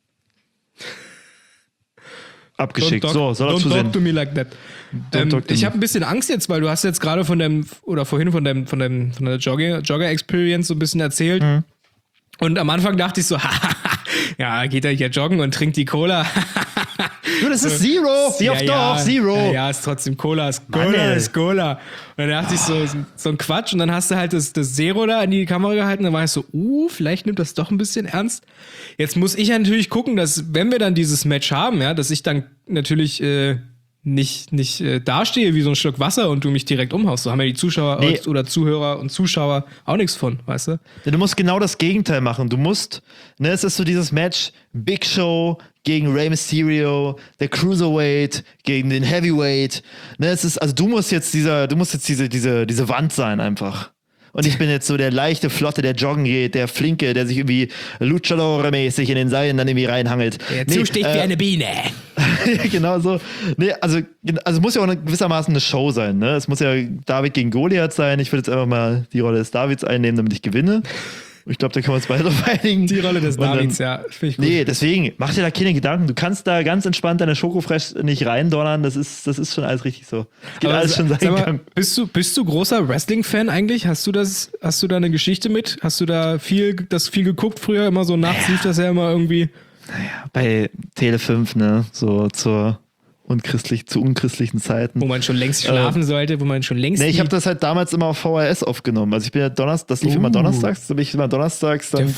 Abgeschickt. So, soll er zu sehen. Don't talk to me like that. Ich habe ein bisschen Angst jetzt, weil du hast jetzt gerade vorhin von der Jogger-Experience so ein bisschen erzählt. Mhm. Und am Anfang dachte ich so, ja, geht er hier joggen und trinkt die Cola. Du, das ist Zero. Zero. Ja, ist trotzdem Cola. Ist Cola. Und dann dachte ich so ein Quatsch. Und dann hast du halt das Zero da in die Kamera gehalten. Dann war ich so, vielleicht nimmt das doch ein bisschen ernst. Jetzt muss ich ja natürlich gucken, dass, wenn wir dann dieses Match haben, ja, dass ich dann natürlich nicht dastehe wie so ein Schluck Wasser und du mich direkt umhaust. So haben ja die Zuschauer oder Zuhörer und Zuschauer auch nichts von, weißt du? Ja, du musst genau das Gegenteil machen. Du musst, es ist so dieses Match Big Show gegen Rey Mysterio, der Cruiserweight gegen den Heavyweight. Du musst jetzt diese Wand sein einfach. Und ich bin jetzt so der leichte Flotte, der joggen geht, der Flinke, der sich irgendwie Luchador-mäßig in den Seilen dann irgendwie reinhangelt. Der zusticht wie eine Biene. Genau so. Also es muss ja auch gewissermaßen eine Show sein. Ne? Es muss ja David gegen Goliath sein. Ich würde jetzt einfach mal die Rolle des Davids einnehmen, damit ich gewinne. Ich glaube, da können wir uns beide drauf einigen. Die Rolle des Davids, ja. Finde ich gut. Nee, deswegen, mach dir da keine Gedanken. Du kannst da ganz entspannt deine Schokofresh nicht reindonnern. Das ist schon alles richtig so. Geht alles schon seinen Gang. Bist du großer Wrestling-Fan eigentlich? Hast du da eine Geschichte mit? Hast du da viel geguckt früher? Immer so nachts lief das ja immer irgendwie. Naja, bei Tele 5, ne? So zu unchristlichen Zeiten. Wo man schon längst schlafen sollte, wo man schon längst... Nee, ich habe das halt damals immer auf VHS aufgenommen. Also ich bin ja das lief immer donnerstags, da bin ich immer donnerstags dann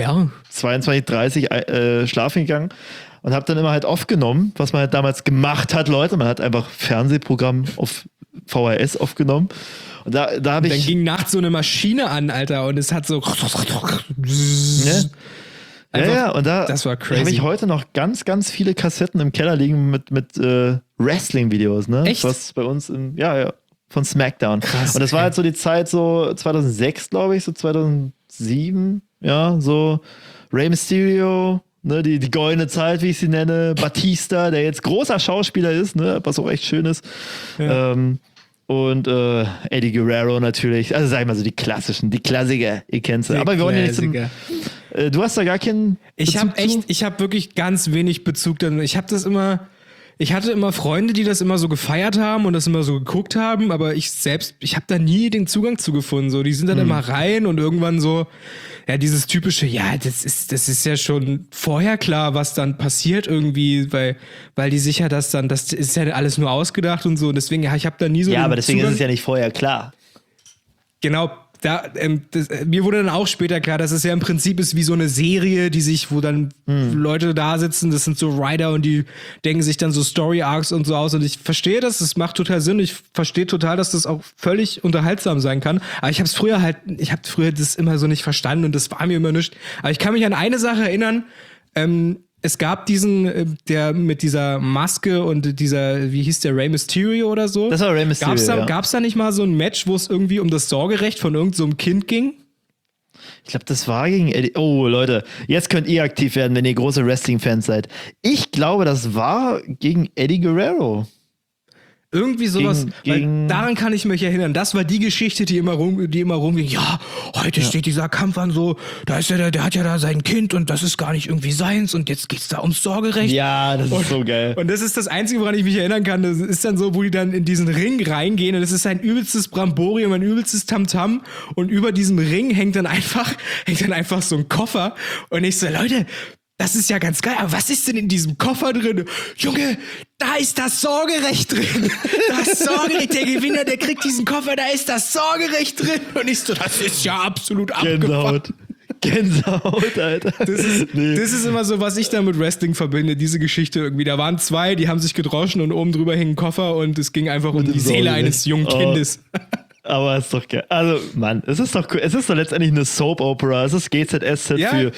22:30 schlafen gegangen und habe dann immer halt aufgenommen, was man halt damals gemacht hat, Leute. Man hat einfach Fernsehprogramm auf VHS aufgenommen. Und da habe ich... Dann ging nachts so eine Maschine an, Alter, und es hat so... Ne? Und das war crazy. Habe ich heute noch ganz, ganz viele Kassetten im Keller liegen mit Wrestling-Videos, ne? Echt? Was bei uns von SmackDown. Krass. Und das war halt so die Zeit so 2006, glaube ich, so 2007. ja, so Rey Mysterio, ne, die goldene Zeit, wie ich sie nenne, Batista, der jetzt großer Schauspieler ist, ne, was auch echt schön ist. Ja. Und Eddie Guerrero natürlich, also sag ich mal so die klassischen, die Klassiker, ihr kennt sie. Aber wir wollen ja nicht zum... du hast da gar keinen Bezug ich habe wirklich ganz wenig Bezug dann. Ich hatte immer Freunde, die das immer so gefeiert haben und das immer so geguckt haben, aber ich habe da nie den Zugang zu gefunden. So, die sind dann immer rein und irgendwann so, ja, dieses typische, ja, das ist ja schon vorher klar, was dann passiert irgendwie, weil die sicher das ist ja alles nur ausgedacht und so. Und deswegen, ja, ich habe da nie so. Ja, aber deswegen ist es ja nicht vorher klar. Genau. Mir wurde dann auch später klar, dass es ja im Prinzip ist wie so eine Serie, wo dann Leute da sitzen, das sind so Writer und die denken sich dann so Story-Arcs und so aus und ich verstehe das macht total Sinn, ich verstehe total, dass das auch völlig unterhaltsam sein kann, aber ich habe früher das immer so nicht verstanden und das war mir immer nichts, aber ich kann mich an eine Sache erinnern, es gab diesen, der mit dieser Maske und dieser, wie hieß der, Rey Mysterio oder so? Das war Rey Mysterio, Gab's da nicht mal so ein Match, wo es irgendwie um das Sorgerecht von irgend so einem Kind ging? Ich glaube, das war gegen Eddie. Oh, Leute, jetzt könnt ihr aktiv werden, wenn ihr große Wrestling-Fans seid. Ich glaube, das war gegen Eddie Guerrero. Irgendwie sowas, weil daran kann ich mich erinnern. Das war die Geschichte, die immer rumging. Ja, heute steht dieser Kampf an so, da ist der hat ja da sein Kind und das ist gar nicht irgendwie seins und jetzt geht's da ums Sorgerecht. Ja, das ist so geil. Und das ist das Einzige, woran ich mich erinnern kann. Das ist dann so, wo die dann in diesen Ring reingehen und das ist ein übelstes Bramborium, ein übelstes Tamtam und über diesem Ring hängt dann einfach so ein Koffer und ich so, Leute, das ist ja ganz geil, aber was ist denn in diesem Koffer drin? Junge, da ist das Sorgerecht drin. Das Sorgerecht, der Gewinner, der kriegt diesen Koffer, da ist das Sorgerecht drin. Und ich so, das ist ja absolut abgefahren. Gänsehaut, Alter. Das ist immer so, was ich da mit Wrestling verbinde, diese Geschichte irgendwie. Da waren zwei, die haben sich gedroschen und oben drüber hing ein Koffer und es ging einfach um die Seele eines jungen Kindes. Aber es ist doch geil. Also, Mann, es ist doch letztendlich eine Soap-Opera. Es ist GZSZ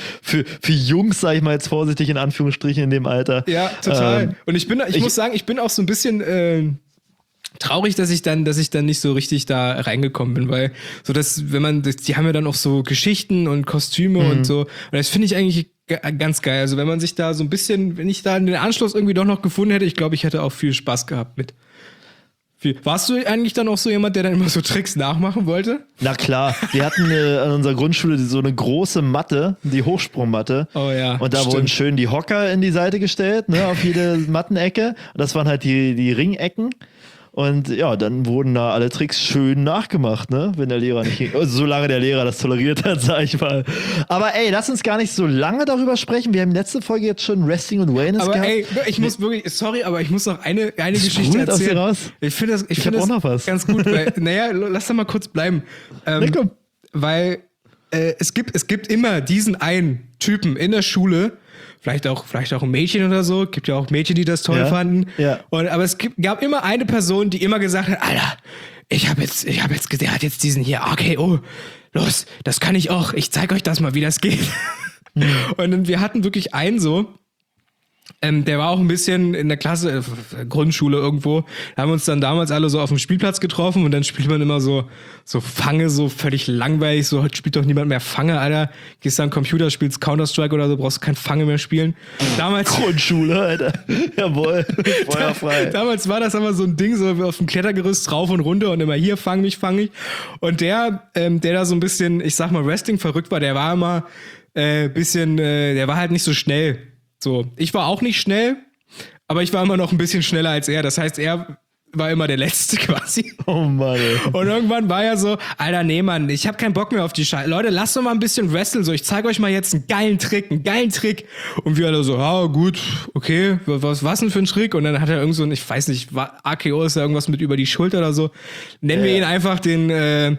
für Jungs, sag ich mal jetzt vorsichtig in Anführungsstrichen in dem Alter. Ja, total. Und ich muss sagen, ich bin auch so ein bisschen traurig, dass ich dann nicht so richtig da reingekommen bin, weil so die haben ja dann auch so Geschichten und Kostüme und so. Und das finde ich eigentlich ganz geil. Also wenn man sich da so ein bisschen, wenn ich da den Anschluss irgendwie doch noch gefunden hätte, ich glaube, ich hätte auch viel Spaß gehabt mit. Warst du eigentlich dann auch so jemand, der dann immer so Tricks nachmachen wollte? Na klar, wir hatten an unserer Grundschule so eine große Matte, die Hochsprungmatte. Oh ja. Und da wurden schön die Hocker in die Seite gestellt, ne, auf jede Mattenecke. Und das waren halt die Ringecken. Und ja, dann wurden da alle Tricks schön nachgemacht, ne? Wenn der Lehrer nicht ging. Also, solange der Lehrer das toleriert hat, sag ich mal. Aber ey, lass uns gar nicht so lange darüber sprechen. Wir haben letzte Folge jetzt schon Wrestling und Wellness gehabt. Aber ey, ich muss wirklich, sorry, aber ich muss noch eine Geschichte erzählen. Raus? Ich finde das noch was. Ganz gut, weil, naja, lass da mal kurz bleiben. Weil es gibt immer diesen einen Typen in der Schule, vielleicht auch ein Mädchen oder so. Gibt ja auch Mädchen, die das toll fanden. Ja. Aber es gab immer eine Person, die immer gesagt hat, Alter, der hat jetzt diesen hier RKO. Los, das kann ich auch. Ich zeig euch das mal, wie das geht. Und wir hatten wirklich einen so, der war auch ein bisschen in der Klasse, Grundschule irgendwo. Da haben wir uns dann damals alle so auf dem Spielplatz getroffen und dann spielt man immer so Fange, so völlig langweilig. So, heute spielt doch niemand mehr Fange, Alter. Gehst an den Computer, spielst Counter-Strike oder so, brauchst kein Fange mehr spielen. Damals Grundschule, Alter. Jawohl, feuerfrei. Damals war das aber so ein Ding, so auf dem Klettergerüst rauf und runter und immer hier, fang mich. Und der da so ein bisschen, ich sag mal, Wrestling verrückt war, der war immer der war halt nicht so schnell. So, ich war auch nicht schnell, aber ich war immer noch ein bisschen schneller als er. Das heißt, er war immer der Letzte quasi. Oh Mann. Und irgendwann war er so, Alter, nee, Mann, ich hab keinen Bock mehr auf die Scheiße. Leute, lasst doch mal ein bisschen wresteln. So, ich zeige euch mal jetzt einen geilen Trick. Und wir alle so, gut, okay, was denn für ein Trick? Und dann hat er irgend so ein, ich weiß nicht, AKO ist ja irgendwas mit über die Schulter oder so. Nennen wir ihn einfach den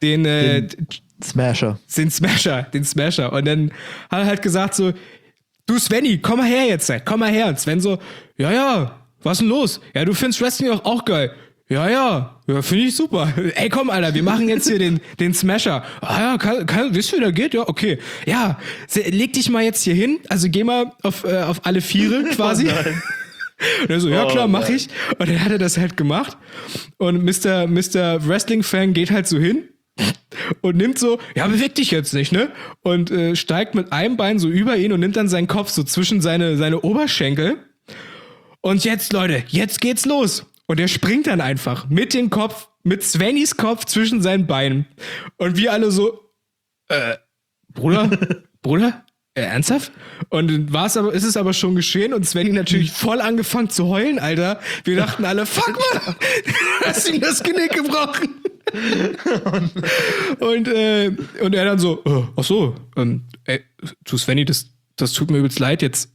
Smasher. Den Smasher. Und dann hat er halt gesagt so, du Svenny, komm mal her jetzt, komm mal her. Und Sven so, ja, was denn los? Ja, du findest Wrestling auch geil. Ja, finde ich super. Ey, komm, Alter, wir machen jetzt hier den Smasher. Wisst ihr, wie der geht? Ja, okay. Ja, leg dich mal jetzt hier hin. Also geh mal auf alle Viere quasi. Oh, und er so, ja klar, mach ich. Und dann hat er das halt gemacht. Und Mr. Wrestling-Fan geht halt so hin. und nimmt so, ja, beweg dich jetzt nicht, ne? Und steigt mit einem Bein so über ihn und nimmt dann seinen Kopf so zwischen seine Oberschenkel. Und jetzt, Leute, jetzt geht's los. Und er springt dann einfach mit Svennys Kopf zwischen seinen Beinen. Und wir alle so, Bruder? Ernsthaft? Und ist es aber schon geschehen und Svenny natürlich voll angefangen zu heulen, Alter. Wir dachten alle, fuck mal, hast ihm das Genick gebrochen. Und er dann so, ach so, du Svenny, das tut mir übelst leid jetzt.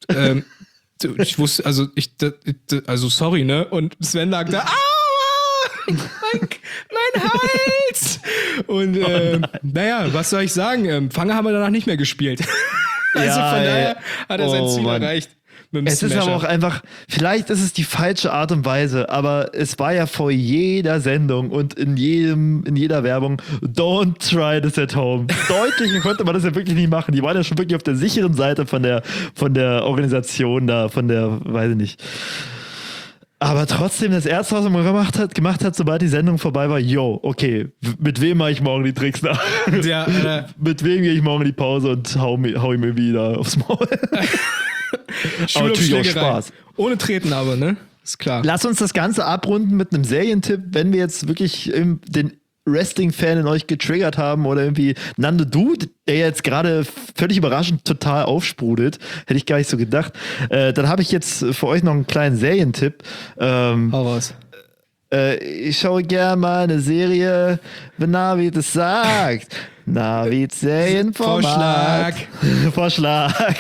Ich wusste, also sorry, ne? Und Sven lag da, aua, mein Hals! Und naja, was soll ich sagen? Fange haben wir danach nicht mehr gespielt. Also von daher hat er sein Ziel erreicht. Es ist aber auch einfach, vielleicht ist es die falsche Art und Weise, aber es war ja vor jeder Sendung und in jeder Werbung, don't try this at home. Deutlicher konnte man das ja wirklich nicht machen. Die waren ja schon wirklich auf der sicheren Seite von der Organisation da, weiß ich nicht. Aber trotzdem, das Erste, was man gemacht hat, sobald die Sendung vorbei war, okay, mit wem mache ich morgen die Tricks nach? Ja, mit wem gehe ich morgen in die Pause und hau ihm irgendwie da aufs Maul? Aber natürlich auch Spaß. Ohne Treten aber, ne? Ist klar. Lass uns das Ganze abrunden mit einem Serientipp, wenn wir jetzt wirklich den Wrestling-Fan in euch getriggert haben oder irgendwie Nando, du, der jetzt gerade völlig überraschend total aufsprudelt, hätte ich gar nicht so gedacht. Dann habe ich jetzt für euch noch einen kleinen Serientipp. Hau raus. Ich schaue gerne mal eine Serie, wenn Navid es sagt. Navids Serienvorschlag. Vorschlag.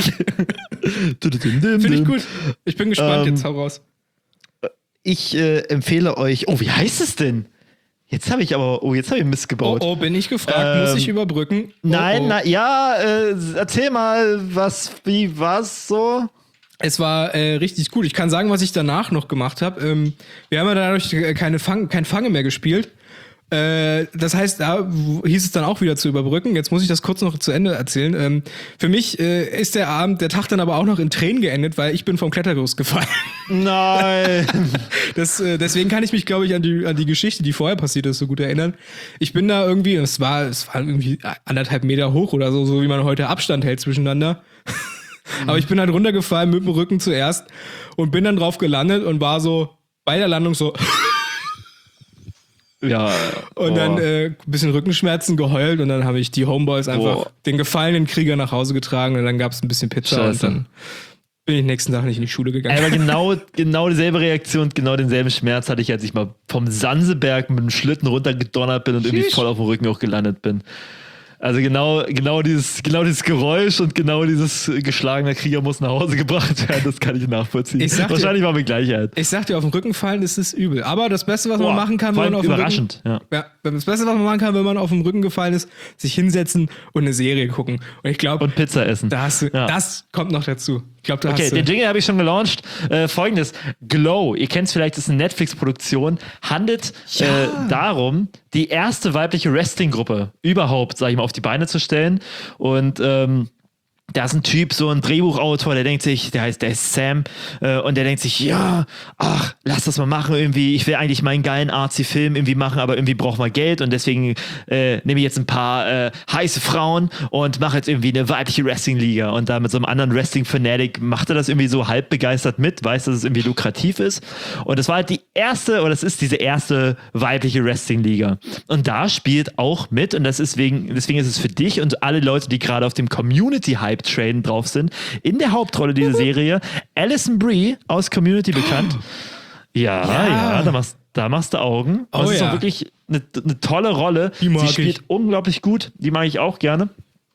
Finde ich gut. Ich bin gespannt, jetzt hau raus. Ich empfehle euch, wie heißt es denn? Jetzt habe ich Mist gebaut. Bin ich gefragt, muss ich überbrücken? Nein, erzähl mal, was so. Es war richtig gut. Ich kann sagen, was ich danach noch gemacht habe. Wir haben ja dadurch kein Fange mehr gespielt. Das heißt, da hieß es dann auch wieder zu überbrücken. Jetzt muss ich das kurz noch zu Ende erzählen. Für mich ist der Tag dann aber auch noch in Tränen geendet, weil ich bin vom Klettergerüst gefallen. Nein! Deswegen kann ich mich, glaube ich, an die Geschichte, die vorher passiert ist, so gut erinnern. Ich bin da irgendwie, es war irgendwie 1,5 Meter hoch oder so wie man heute Abstand hält zwischeneinander. Aber ich bin halt runtergefallen mit dem Rücken zuerst und bin dann drauf gelandet und war so bei der Landung so... Ja. Und dann ein bisschen Rückenschmerzen geheult und dann habe ich die Homeboys einfach den gefallenen Krieger nach Hause getragen und dann gab es ein bisschen Pizza und dann bin ich nächsten Tag nicht in die Schule gegangen. Aber genau dieselbe Reaktion, genau denselben Schmerz hatte ich, als ich mal vom Sanseberg mit dem Schlitten runtergedonnert bin und irgendwie voll auf dem Rücken auch gelandet bin. Also genau dieses Geräusch und genau dieses geschlagener Krieger muss nach Hause gebracht werden, das kann ich nachvollziehen. Wahrscheinlich war mir gleich alt. Ich sag dir, auf dem Rücken fallen ist es übel. Aber das Beste, was man machen kann, wenn man auf dem Rücken, das Beste, was man machen kann, wenn man auf dem Rücken gefallen ist, sich hinsetzen und eine Serie gucken. Und ich glaube, und Pizza essen. Das kommt noch dazu. Ich glaube, den Jingle habe ich schon gelauncht. Folgendes: Glow, ihr kennt es vielleicht, ist eine Netflix-Produktion, handelt darum, die erste weibliche Wrestling-Gruppe überhaupt, sag ich mal, auf die Beine zu stellen. Und da ist ein Typ, so ein Drehbuchautor, der ist Sam, und der denkt sich, lass das mal machen irgendwie, ich will eigentlich meinen geilen Artsy-Film irgendwie machen, aber irgendwie braucht man Geld und deswegen nehme ich jetzt ein paar heiße Frauen und mache jetzt irgendwie eine weibliche Wrestling-Liga und da mit so einem anderen Wrestling-Fanatic macht er das irgendwie so halb begeistert mit, weiß, dass es irgendwie lukrativ ist und das war halt das ist diese erste weibliche Wrestling-Liga und da spielt auch mit und deswegen ist es für dich und alle Leute, die gerade auf dem Community-Hype Train drauf sind. In der Hauptrolle dieser Serie Alison Brie aus Community bekannt. Ja, da machst du Augen. Das ist auch wirklich eine tolle Rolle. Sie spielt unglaublich gut. Die mag ich auch gerne.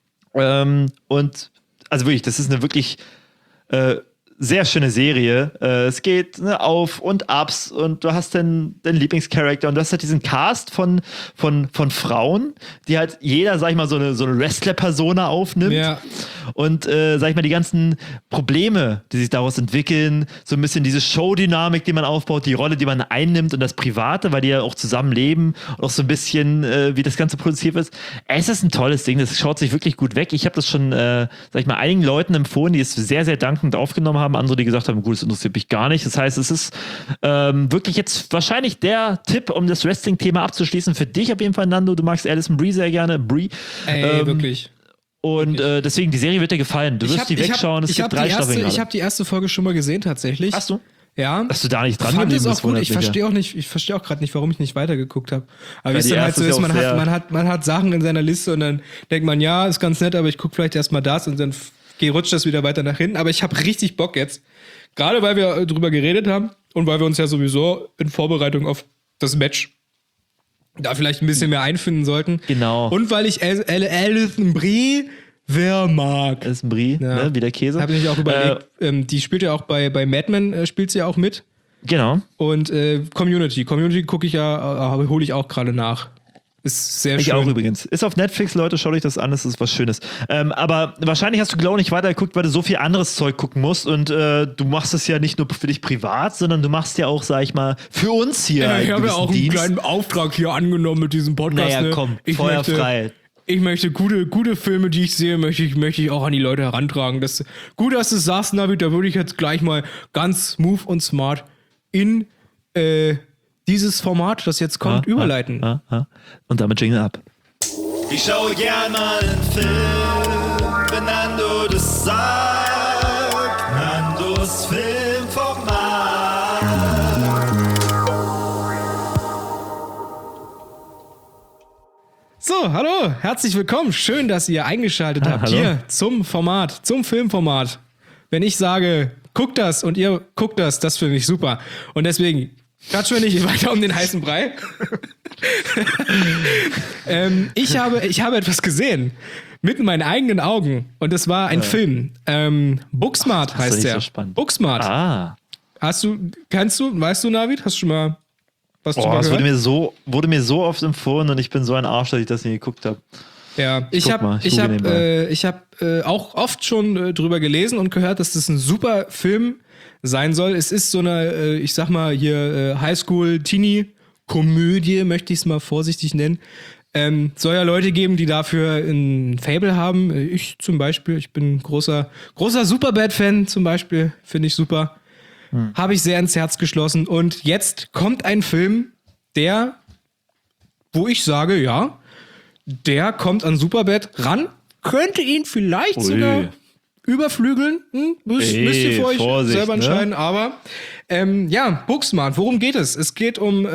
Und also wirklich, das ist eine wirklich sehr schöne Serie. Es geht auf und abs und du hast deinen Lieblingscharakter und du hast halt diesen Cast von Frauen, die halt jeder, sag ich mal, so eine Wrestler-Persona aufnimmt. Ja. Und, sag ich mal, die ganzen Probleme, die sich daraus entwickeln, so ein bisschen diese Show-Dynamik, die man aufbaut, die Rolle, die man einnimmt und das Private, weil die ja auch zusammen leben und auch so ein bisschen, wie das Ganze produziert ist. Es ist ein tolles Ding, das schaut sich wirklich gut weg. Ich habe das schon, sag ich mal, einigen Leuten empfohlen, die es sehr, sehr dankend aufgenommen haben. haben, andere, die gesagt haben, gut, das interessiert mich gar nicht. Das heißt, es ist wirklich jetzt wahrscheinlich der Tipp, um das Wrestling-Thema abzuschließen. Für dich auf jeden Fall, Nando. Du magst Alison Brie sehr gerne. Brie. Wirklich. Und deswegen, die Serie wird dir gefallen. Du wirst die wegschauen. Es gibt 3 Staffeln. Ich habe die erste Folge schon mal gesehen, tatsächlich. Hast du? Ja. Dass du da nicht dran fand geblieben es auch bist, gut. Ich verstehe auch gerade nicht, warum ich nicht weitergeguckt habe. Aber wie es die dann halt so erste ist, ist ja auch man hat Sachen in seiner Liste und dann denkt man, ja, ist ganz nett, aber ich gucke vielleicht erstmal das und dann rutscht das wieder weiter nach hinten. Aber ich habe richtig Bock jetzt. Gerade weil wir drüber geredet haben und weil wir uns ja sowieso in Vorbereitung auf das Match da vielleicht ein bisschen mehr einfinden sollten. Genau. Und weil ich Alison Brie, wer mag? Alison Brie, Ja. ne? Wie der Käse. Habe ich auch überlegt. Die spielt ja auch bei Mad Men, spielt sie ja auch mit. Genau. Und Community gucke ich ja, hole ich auch gerade nach. Ist sehr schön. Ich auch übrigens. Ist auf Netflix, Leute, schaut euch das an, das ist was Schönes. Aber wahrscheinlich hast du, glaube ich, nicht weitergeguckt, weil du so viel anderes Zeug gucken musst und du machst es ja nicht nur für dich privat, sondern du machst ja auch, sag ich mal, für uns hier. Ja, ich habe ja auch einen Dienst. kleinen Auftrag hier angenommen mit diesem Podcast. Naja, komm, feuerfrei. Ich möchte gute Filme, die ich sehe, möchte ich auch an die Leute herantragen. Gut, dass du es sagst, Navid, da würde ich jetzt gleich mal ganz smooth und smart in dieses Format, das jetzt kommt, überleiten. Und damit Jingle ab. Ich schaue gern mal einen Film, wenn Nando das sagt. Nandos Filmformat. So, hallo, herzlich willkommen. Schön, dass ihr eingeschaltet habt hallo. hier zum Format, zum Filmformat. Wenn ich sage, guckt das und ihr guckt das finde ich super. Und deswegen quatschen wir nicht weiter um den heißen Brei. Ich habe etwas gesehen. Mit meinen eigenen Augen. Und das war ein Film. Booksmart heißt nicht der. so spannend. Booksmart. Weißt du, Navid? Hast du schon mal was drüber Es gehört? wurde mir so oft empfohlen und ich bin so ein Arsch, dass ich das nie geguckt habe. Ja, ich habe auch oft schon drüber gelesen und gehört, dass das ein super Film sein soll. Es ist so eine, ich sag mal hier Highschool-Teenie-Komödie, möchte ich es mal vorsichtig nennen. Soll ja Leute geben, die dafür ein Fable haben. Ich zum Beispiel, ich bin großer Superbad-Fan zum Beispiel, finde ich super. Habe ich sehr ins Herz geschlossen. Und jetzt kommt ein Film, wo ich sage, ja, der kommt an Superbad ran, könnte ihn vielleicht sogar überflügeln. Müsst ihr für euch Vorsicht, selber entscheiden. Ne? Aber Booksmart, worum geht es? Es geht um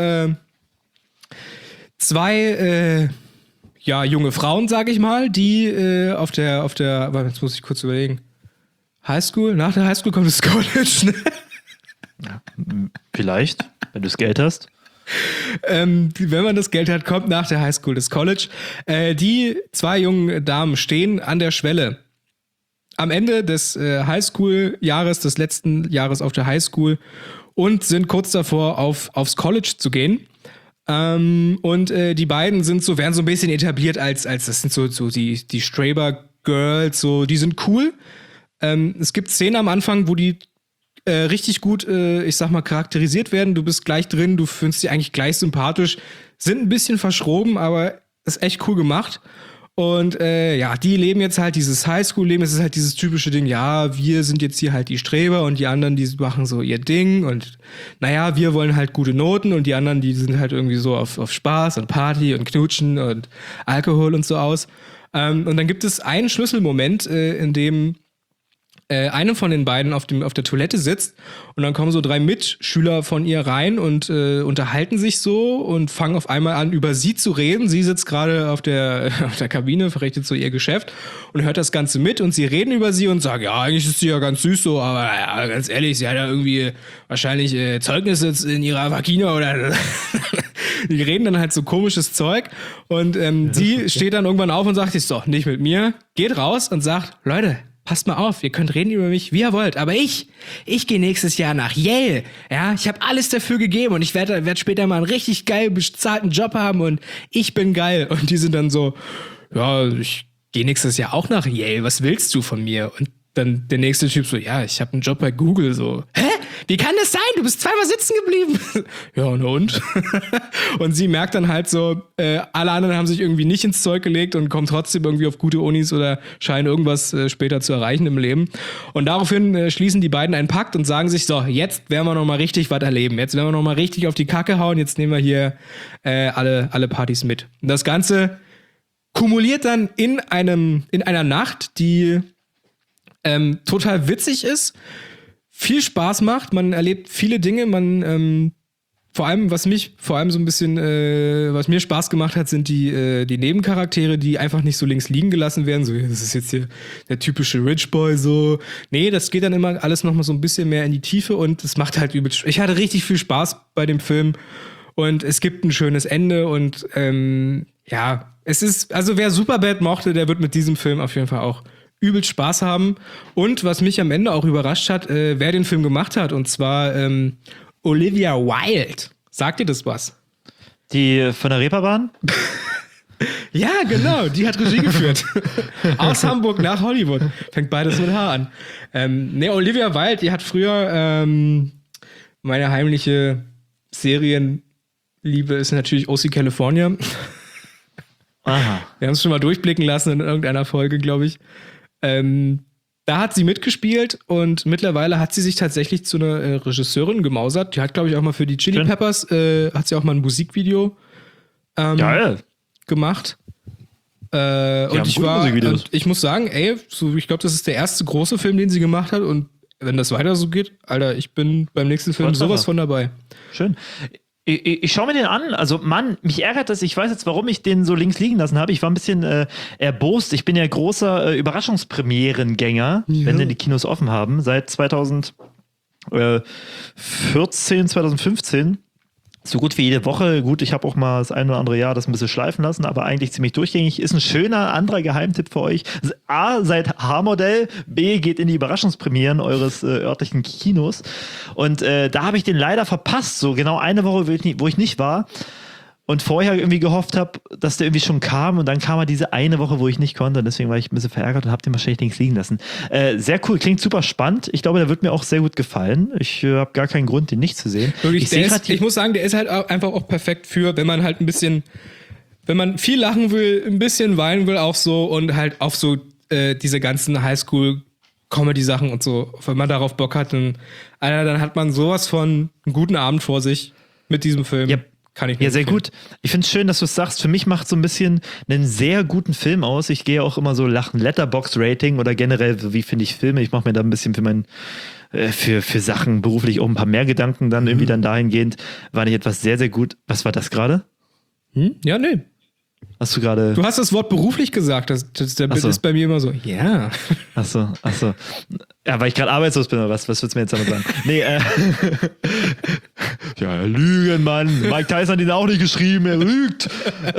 2 junge Frauen, sag ich mal, die auf der, jetzt muss ich kurz überlegen, Highschool? Nach der Highschool kommt das College, ne? Vielleicht, wenn du das Geld hast. Wenn man das Geld hat, kommt nach der Highschool das College. Die 2 jungen Damen stehen an der Schwelle. Am Ende des Highschool-Jahres, des letzten Jahres auf der Highschool und sind kurz davor, aufs College zu gehen. Und die beiden werden so ein bisschen etabliert als das sind so die Straber-Girls, so, die sind cool. Es gibt Szenen am Anfang, wo die richtig gut, ich sag mal, charakterisiert werden. Du bist gleich drin, du findest sie eigentlich gleich sympathisch. Sind ein bisschen verschroben, aber ist echt cool gemacht. Und die leben jetzt halt dieses Highschool-Leben. Es ist halt dieses typische Ding, ja, wir sind jetzt hier halt die Streber und die anderen, die machen so ihr Ding. Und naja, wir wollen halt gute Noten und die anderen, die sind halt irgendwie so auf Spaß und Party und Knutschen und Alkohol und so aus. Und dann gibt es einen Schlüsselmoment, in dem eine von den beiden auf der Toilette sitzt und dann kommen so 3 Mitschüler von ihr rein und unterhalten sich so und fangen auf einmal an, über sie zu reden. Sie sitzt gerade auf der Kabine, verrichtet so ihr Geschäft und hört das Ganze mit und sie reden über sie und sagen, ja, eigentlich ist sie ja ganz süß so, aber ja, ganz ehrlich, sie hat ja irgendwie wahrscheinlich Zeugnisse in ihrer Vagina oder die reden dann halt so komisches Zeug und sie steht dann irgendwann auf und sagt, ist doch nicht mit mir, geht raus und sagt, Leute, passt mal auf, ihr könnt reden über mich, wie ihr wollt, aber ich gehe nächstes Jahr nach Yale, ja, ich habe alles dafür gegeben und ich werd später mal einen richtig geil bezahlten Job haben und ich bin geil und die sind dann so, ja, ich gehe nächstes Jahr auch nach Yale, was willst du von mir? Und dann der nächste Typ so, ja, ich habe einen Job bei Google, so, hä? Wie kann das sein? Du bist zweimal sitzen geblieben. Ja, und? Und sie merkt dann halt so, alle anderen haben sich irgendwie nicht ins Zeug gelegt und kommen trotzdem irgendwie auf gute Unis oder scheinen irgendwas später zu erreichen im Leben. Und daraufhin schließen die beiden einen Pakt und sagen sich, so, jetzt werden wir nochmal richtig was erleben. Jetzt werden wir nochmal richtig auf die Kacke hauen. Jetzt nehmen wir hier alle Partys mit. Und das Ganze kumuliert dann in einer Nacht, die total witzig ist, viel Spaß macht, man erlebt viele Dinge, man vor allem was mir Spaß gemacht hat, sind die Nebencharaktere, die einfach nicht so links liegen gelassen werden, so, das ist jetzt hier der typische Rich Boy, so, nee, das geht dann immer alles nochmal so ein bisschen mehr in die Tiefe und es macht halt übelst, ich hatte richtig viel Spaß bei dem Film und es gibt ein schönes Ende und ja, es ist, also wer Superbad mochte, der wird mit diesem Film auf jeden Fall auch übelst Spaß haben. Und was mich am Ende auch überrascht hat, wer den Film gemacht hat, und zwar Olivia Wilde. Sagt dir das was? Die von der Reeperbahn? Ja, genau, die hat Regie geführt. Aus Hamburg nach Hollywood. Fängt beides mit H an. Olivia Wilde, die hat früher meine heimliche Serienliebe ist natürlich OC California. Aha. Wir haben es schon mal durchblicken lassen in irgendeiner Folge, glaube ich. Da hat sie mitgespielt und mittlerweile hat sie sich tatsächlich zu einer Regisseurin gemausert. Die hat, glaube ich, auch mal für die Chili Peppers hat sie auch mal ein Musikvideo gemacht. Und ich muss sagen, ich glaube, das ist der erste große Film, den sie gemacht hat. Und wenn das weiter so geht, Alter, ich bin beim nächsten Film sowas von dabei. Schön. Ich schaue mir den an, also Mann, mich ärgert das, ich weiß jetzt, warum ich den so links liegen lassen habe. Ich war ein bisschen erbost, ich bin ja großer Überraschungspremierengänger, wenn denn die Kinos offen haben, seit 2015. So gut wie jede Woche. Gut, ich habe auch mal das ein oder andere Jahr das ein bisschen schleifen lassen, aber eigentlich ziemlich durchgängig. Ist ein schöner anderer Geheimtipp für euch. A, seid Haarmodell, B, geht in die Überraschungspremieren eures örtlichen Kinos. Und da habe ich den leider verpasst. So genau eine Woche, wo ich nicht war. Und vorher irgendwie gehofft habe, dass der irgendwie schon kam und dann kam er diese eine Woche, wo ich nicht konnte und deswegen war ich ein bisschen verärgert und habe den wahrscheinlich links liegen lassen. Sehr cool, klingt super spannend. Ich glaube, der wird mir auch sehr gut gefallen. Ich habe gar keinen Grund, den nicht zu sehen. Wirklich, ich muss sagen, der ist halt einfach auch perfekt für, wenn man halt ein bisschen, wenn man viel lachen will, ein bisschen weinen will auch so und halt auf so diese ganzen Highschool-Comedy-Sachen und so, wenn man darauf Bock hat, dann hat man sowas von einen guten Abend vor sich mit diesem Film. Yep. Ja, sehr gut. Ich finde es schön, dass du es sagst. Für mich macht so ein bisschen einen sehr guten Film aus. Ich gehe auch immer so Letterboxd-Rating oder generell, wie finde ich Filme. Ich mache mir da ein bisschen für Sachen beruflich auch ein paar mehr Gedanken dann irgendwie dann dahingehend. War nicht etwas sehr, sehr gut. Was war das gerade? Ja, nee. Hast du gerade... Du hast das Wort beruflich gesagt. Das ist bei mir immer so, ja. Ach so. Ja, weil ich gerade arbeitslos bin, oder was willst du mir jetzt damit sagen? Nee, ja, Lügen, Mann. Mike Tyson hat ihn auch nicht geschrieben, er lügt.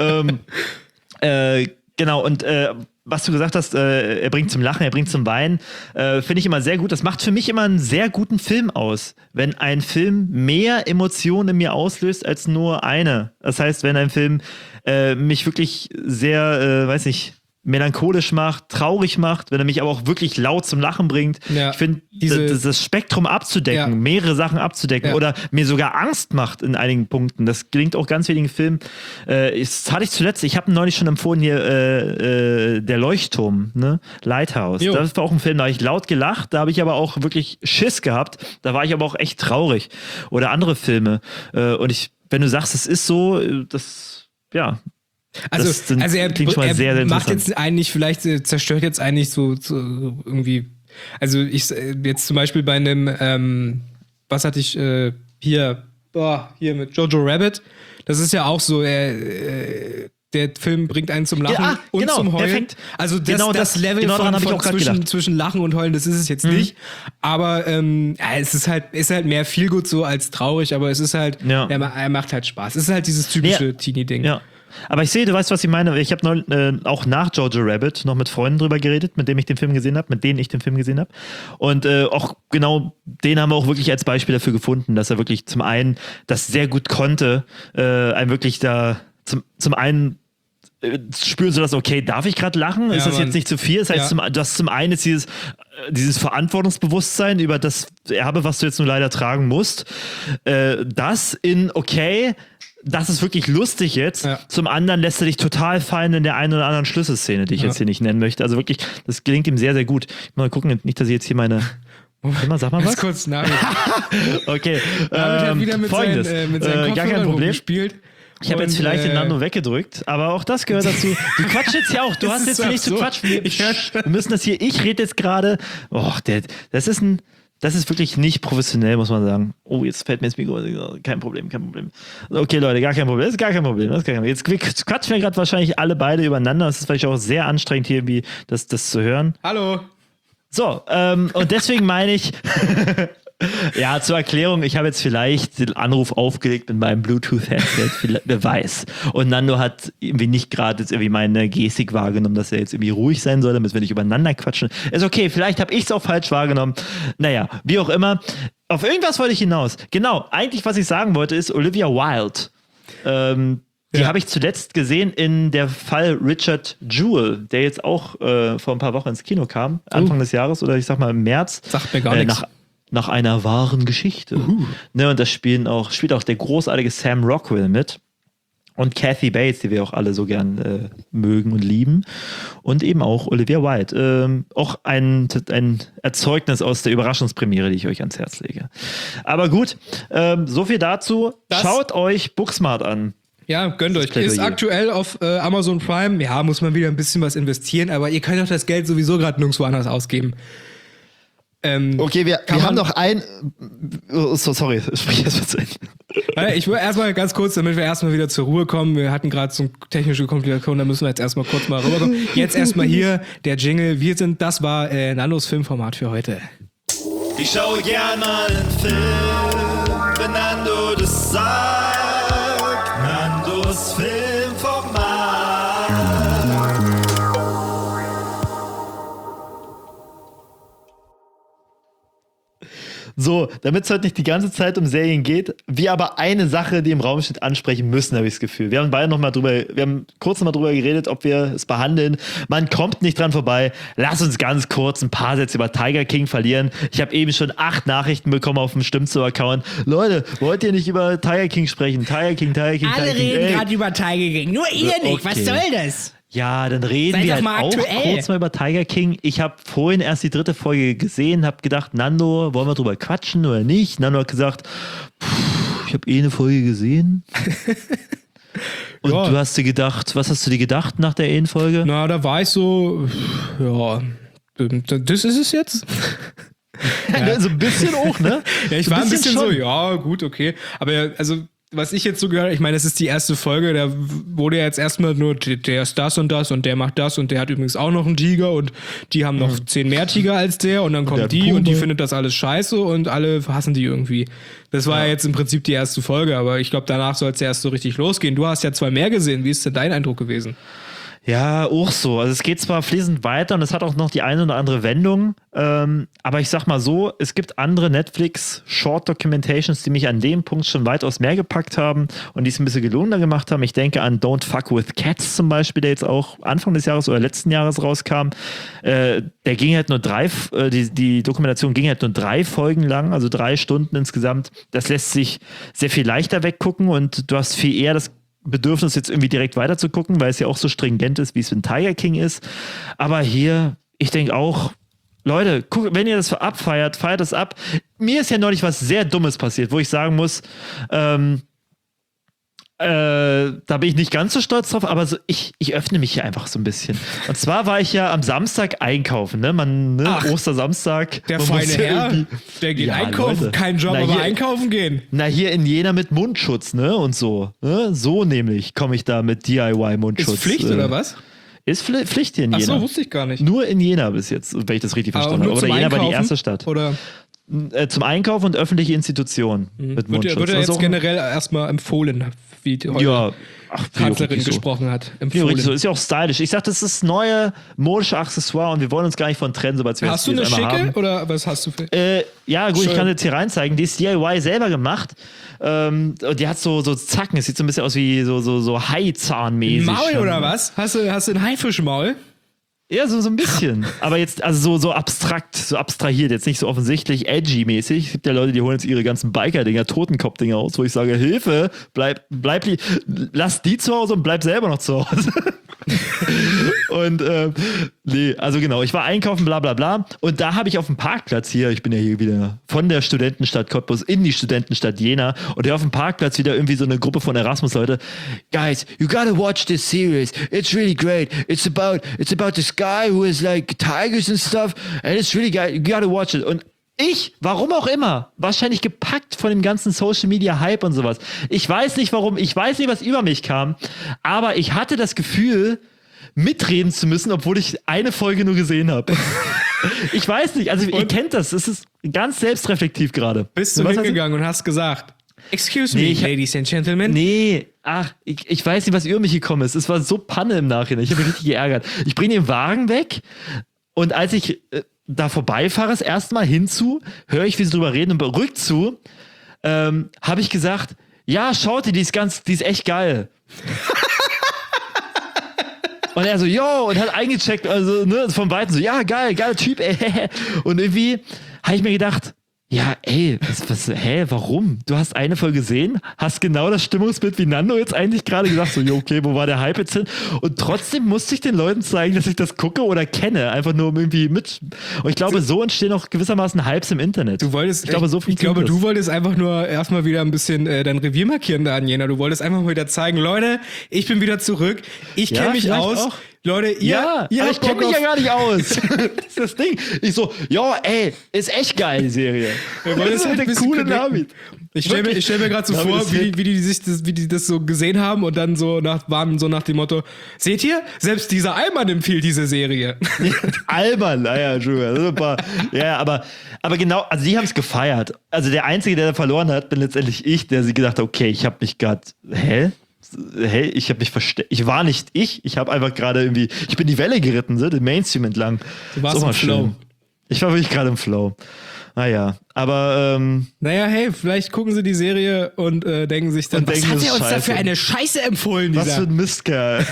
Genau, und was du gesagt hast, er bringt zum Lachen, er bringt zum Weinen, finde ich immer sehr gut. Das macht für mich immer einen sehr guten Film aus, wenn ein Film mehr Emotionen in mir auslöst als nur eine. Das heißt, wenn ein Film mich wirklich sehr, melancholisch macht, traurig macht, wenn er mich aber auch wirklich laut zum Lachen bringt. Ja, ich finde, das Spektrum abzudecken, mehrere Sachen abzudecken oder mir sogar Angst macht in einigen Punkten. Das gelingt auch ganz wenigen Filmen. Das hatte ich zuletzt, ich habe neulich schon empfohlen hier Der Leuchtturm, ne? Lighthouse. Jo. Das war auch ein Film, da habe ich laut gelacht, da habe ich aber auch wirklich Schiss gehabt. Da war ich aber auch echt traurig. Oder andere Filme. Und wenn du sagst, es ist so, Also er macht jetzt eigentlich, vielleicht zerstört jetzt eigentlich so irgendwie, also ich jetzt zum Beispiel bei einem, was hatte ich hier mit Jojo Rabbit, das ist ja auch so, der Film bringt einen zum Lachen und zum Heulen. Also das Level von zwischen Lachen und Heulen, das ist es jetzt nicht. Aber es ist halt mehr Feelgood so als traurig, aber es ist halt, er macht halt Spaß. Es ist halt dieses typische Teenie-Ding. Ja. Aber ich sehe, du weißt, was ich meine. Ich habe auch nach Jojo Rabbit noch mit Freunden drüber geredet, mit denen ich den Film gesehen habe. Und auch genau den haben wir auch wirklich als Beispiel dafür gefunden, dass er wirklich zum einen das sehr gut konnte, einem wirklich da zum einen spüren so das, okay, darf ich gerade lachen? Ist das jetzt nicht zu viel? Das heißt, du hast zum einen jetzt dieses Verantwortungsbewusstsein über das Erbe, was du jetzt nur leider tragen musst. Das in, okay, das ist wirklich lustig jetzt. Ja. Zum anderen lässt er dich total fallen in der einen oder anderen Schlüsselszene, die ich jetzt hier nicht nennen möchte. Also wirklich, das gelingt ihm sehr, sehr gut. Mal gucken, nicht, dass ich jetzt hier meine... Sag mal was. Kurz Navid. Okay. Navid hat wieder mit seinen Kopfhörern gar kein Problem. Gespielt. Ich habe jetzt vielleicht den Nando weggedrückt, aber auch das gehört dazu. Du quatschst jetzt ja auch, du hast jetzt nicht zu quatschen. Wir müssen das hier, ich rede jetzt gerade. Das ist wirklich nicht professionell, muss man sagen. Oh, jetzt fällt mir das Mikro. Kein Problem. Okay, Leute, gar kein Problem. Das ist gar kein Problem. Jetzt quatschen wir gerade wahrscheinlich alle beide übereinander. Das ist vielleicht auch sehr anstrengend hier, wie das zu hören. Hallo. So, und deswegen meine ich, ja, zur Erklärung, ich habe jetzt vielleicht den Anruf aufgelegt mit meinem Bluetooth-Headset, wer weiß. Und Nando hat irgendwie nicht gerade jetzt irgendwie meine Gestik wahrgenommen, dass er jetzt irgendwie ruhig sein soll, damit wir nicht übereinander quatschen. Ist okay, vielleicht habe ich es auch falsch wahrgenommen. Naja, wie auch immer. Auf irgendwas wollte ich hinaus. Genau, eigentlich, was ich sagen wollte, ist Olivia Wilde. Die habe ich zuletzt gesehen in der Fall Richard Jewell, der jetzt auch vor ein paar Wochen ins Kino kam, Anfang des Jahres oder ich sag mal im März. Sagt mir gar nichts. Nach einer wahren Geschichte. Ne, und das spielt auch der großartige Sam Rockwell mit. Und Kathy Bates, die wir auch alle so gern mögen und lieben. Und eben auch Olivia Wilde. Auch ein Erzeugnis aus der Überraschungspremiere, die ich euch ans Herz lege. Aber gut, so viel dazu. Schaut euch Booksmart an. Ja, gönnt euch. Ist aktuell auf Amazon Prime. Ja, muss man wieder ein bisschen was investieren, aber ihr könnt doch das Geld sowieso gerade nirgendwo anders ausgeben. Okay, wir haben noch sorry, sprich erst mal zu Ende. Ich will erstmal ganz kurz, damit wir erstmal wieder zur Ruhe kommen. Wir hatten gerade so eine technische Komplikation, da müssen wir jetzt erstmal kurz mal rüberkommen. Jetzt erstmal hier der Jingle. Das war Nandos Filmformat für heute. Ich schaue gern mal einen Film, wenn Nando das sagt. Nandos Filmformat. So, damit es heute nicht die ganze Zeit um Serien geht, wir aber eine Sache, die im Raum steht, ansprechen müssen, habe ich das Gefühl. Wir haben kurz noch drüber geredet, ob wir es behandeln. Man kommt nicht dran vorbei. Lass uns ganz kurz ein paar Sätze über Tiger King verlieren. Ich habe eben schon 8 Nachrichten bekommen auf dem Stimmzo-Account. Leute, wollt ihr nicht über Tiger King sprechen? Tiger King. Alle reden gerade über Tiger King, nur ihr nicht. Okay. Was soll das? Ja, dann reden wir halt auch kurz mal über Tiger King. Ich habe vorhin erst die 3. Folge gesehen, habe gedacht, Nando, wollen wir drüber quatschen oder nicht? Nando hat gesagt, ich habe eine Folge gesehen. Und du hast dir gedacht, was hast du dir gedacht nach der Folge? Na, da war ich so, ja, das ist es jetzt. Ja. So ein bisschen auch, ne? Ja, ich war ein bisschen so, ja, gut, okay. Aber also, was ich jetzt so gehört habe, ich meine, das ist die erste Folge, da wurde ja jetzt erstmal nur, der ist das und der macht das und der hat übrigens auch noch einen Tiger und die haben noch 10 mehr Tiger als der und dann kommt die und die findet das alles scheiße und alle hassen die irgendwie. Das war ja jetzt im Prinzip die erste Folge, aber ich glaube, danach soll es ja erst so richtig losgehen. Du hast ja 2 mehr gesehen. Wie ist denn dein Eindruck gewesen? Ja, auch so. Also es geht zwar fließend weiter und es hat auch noch die eine oder andere Wendung, aber ich sag mal so, es gibt andere Netflix-Short-Documentations, die mich an dem Punkt schon weitaus mehr gepackt haben und die es ein bisschen gelungener gemacht haben. Ich denke an Don't Fuck With Cats zum Beispiel, der jetzt auch Anfang des Jahres oder letzten Jahres rauskam. Der ging halt nur die Dokumentation ging halt nur 3 Folgen lang, also 3 Stunden insgesamt. Das lässt sich sehr viel leichter weggucken und du hast viel eher das Bedürfnis, jetzt irgendwie direkt weiter zu gucken, weil es ja auch so stringent ist, wie es mit Tiger King ist. Aber hier, ich denke auch, Leute, guckt, wenn ihr das abfeiert, feiert es ab. Mir ist ja neulich was sehr Dummes passiert, wo ich sagen muss, da bin ich nicht ganz so stolz drauf, aber so, ich öffne mich hier einfach so ein bisschen. Und zwar war ich ja am Samstag einkaufen, Ostersamstag. Der feine Herr, der geht einkaufen, Leute. Kein Job, aber einkaufen gehen. Na, hier in Jena mit Mundschutz, ne, und so. Ne? So nämlich komme ich da mit DIY-Mundschutz. Ist Pflicht oder was? Ist Pflicht hier in Jena. Ach so, wusste ich gar nicht. Nur in Jena bis jetzt, wenn ich das richtig verstanden habe. Oder Jena war die erste Stadt. Oder? Zum Einkaufen und öffentliche Institutionen mit Mundschutz. Wird ja Das ist jetzt auch generell erstmal empfohlen, wie die heute ja, Kanzlerin so. gesprochen hat. Theoretisch so, ist ja auch stylisch. Ich sag, das ist das neue modische Accessoire und wir wollen uns gar nicht von trennen, sobald wir Hast du eine jetzt einmal schicke haben. oder was hast du für? Ja, gut, Schön. ich kann jetzt hier reinzeigen. Die ist DIY selber gemacht. Und die hat so Zacken. Es sieht so ein bisschen aus wie so Haizahnmäßig. Maul oder was? Hast du ein Haifischmaul? Ja, so ein bisschen. Aber jetzt, also so abstrakt, so abstrahiert, jetzt nicht so offensichtlich edgy-mäßig. Es gibt ja Leute, die holen jetzt ihre ganzen Biker-Dinger, Totenkopf-Dinger aus, wo ich sage, Hilfe, lass die zu Hause und bleib selber noch zu Hause. Und nee, also genau, ich war einkaufen, bla bla bla. Und da habe ich auf dem Parkplatz hier, ich bin ja hier wieder von der Studentenstadt Cottbus in die Studentenstadt Jena und hier auf dem Parkplatz wieder irgendwie so eine Gruppe von Erasmus-Leute. Guys, you gotta watch this series. It's really great. It's about this guy who is like tigers and stuff and it's really great. You gotta watch it. Und ich, warum auch immer, wahrscheinlich gepackt von dem ganzen Social-Media-Hype und sowas. Ich weiß nicht warum, ich weiß nicht, was über mich kam, aber ich hatte das Gefühl, mitreden zu müssen, obwohl ich eine Folge nur gesehen habe. Ich weiß nicht, also ihr kennt das, es ist ganz selbstreflektiv gerade. Bist du hingegangen und hast gesagt, excuse me, ladies and gentlemen? Nee, ich weiß nicht, was über mich gekommen ist. Es war so Panne im Nachhinein, ich habe mich richtig geärgert. Ich bringe den Wagen weg und als ich da vorbeifahre, das erste Mal hinzu, höre ich, wie sie drüber reden und rückzu, habe ich gesagt, ja, schaut die ist echt geil. Und er so, yo, und hat eingecheckt, also vom Weiten so, ja, geiler Typ, ey. Und irgendwie habe ich mir gedacht, ja, ey, warum? Du hast eine Folge gesehen, hast genau das Stimmungsbild wie Nando jetzt eigentlich gerade gesagt, so, jo, okay, wo war der Hype jetzt hin? Und trotzdem musste ich den Leuten zeigen, dass ich das gucke oder kenne, einfach nur um irgendwie mit. Und ich glaube, so entstehen auch gewissermaßen Hypes im Internet. Du wolltest, du wolltest einfach nur erstmal wieder ein bisschen dein Revier markieren da an Jena. Du wolltest einfach mal wieder zeigen, Leute, ich bin wieder zurück, ich kenne mich aus. Auch. Leute, ihr aber ich kenne mich ja gar nicht aus. Das ist das Ding. Ich so, ja, ey, ist echt geil, die Serie. Das ist halt der coole Name. Ich stell mir gerade so vor, wie die das so gesehen haben und dann waren so nach dem Motto, seht ihr, selbst dieser Allmann empfiehlt diese Serie. Allmann, naja, super. Ja, aber genau, also die haben es gefeiert. Also der Einzige, der da verloren hat, bin letztendlich ich, der sie gedacht hat, okay, ich habe mich gerade, ich habe mich versteckt. Ich war nicht ich habe einfach gerade irgendwie, ich bin die Welle geritten, den Mainstream entlang. Du warst im Flow. Ich war wirklich gerade im Flow. Naja, aber naja, hey, vielleicht gucken sie die Serie und denken sich dann, was hat er uns da für eine Scheiße empfohlen, dieser? Was für ein Mistkerl.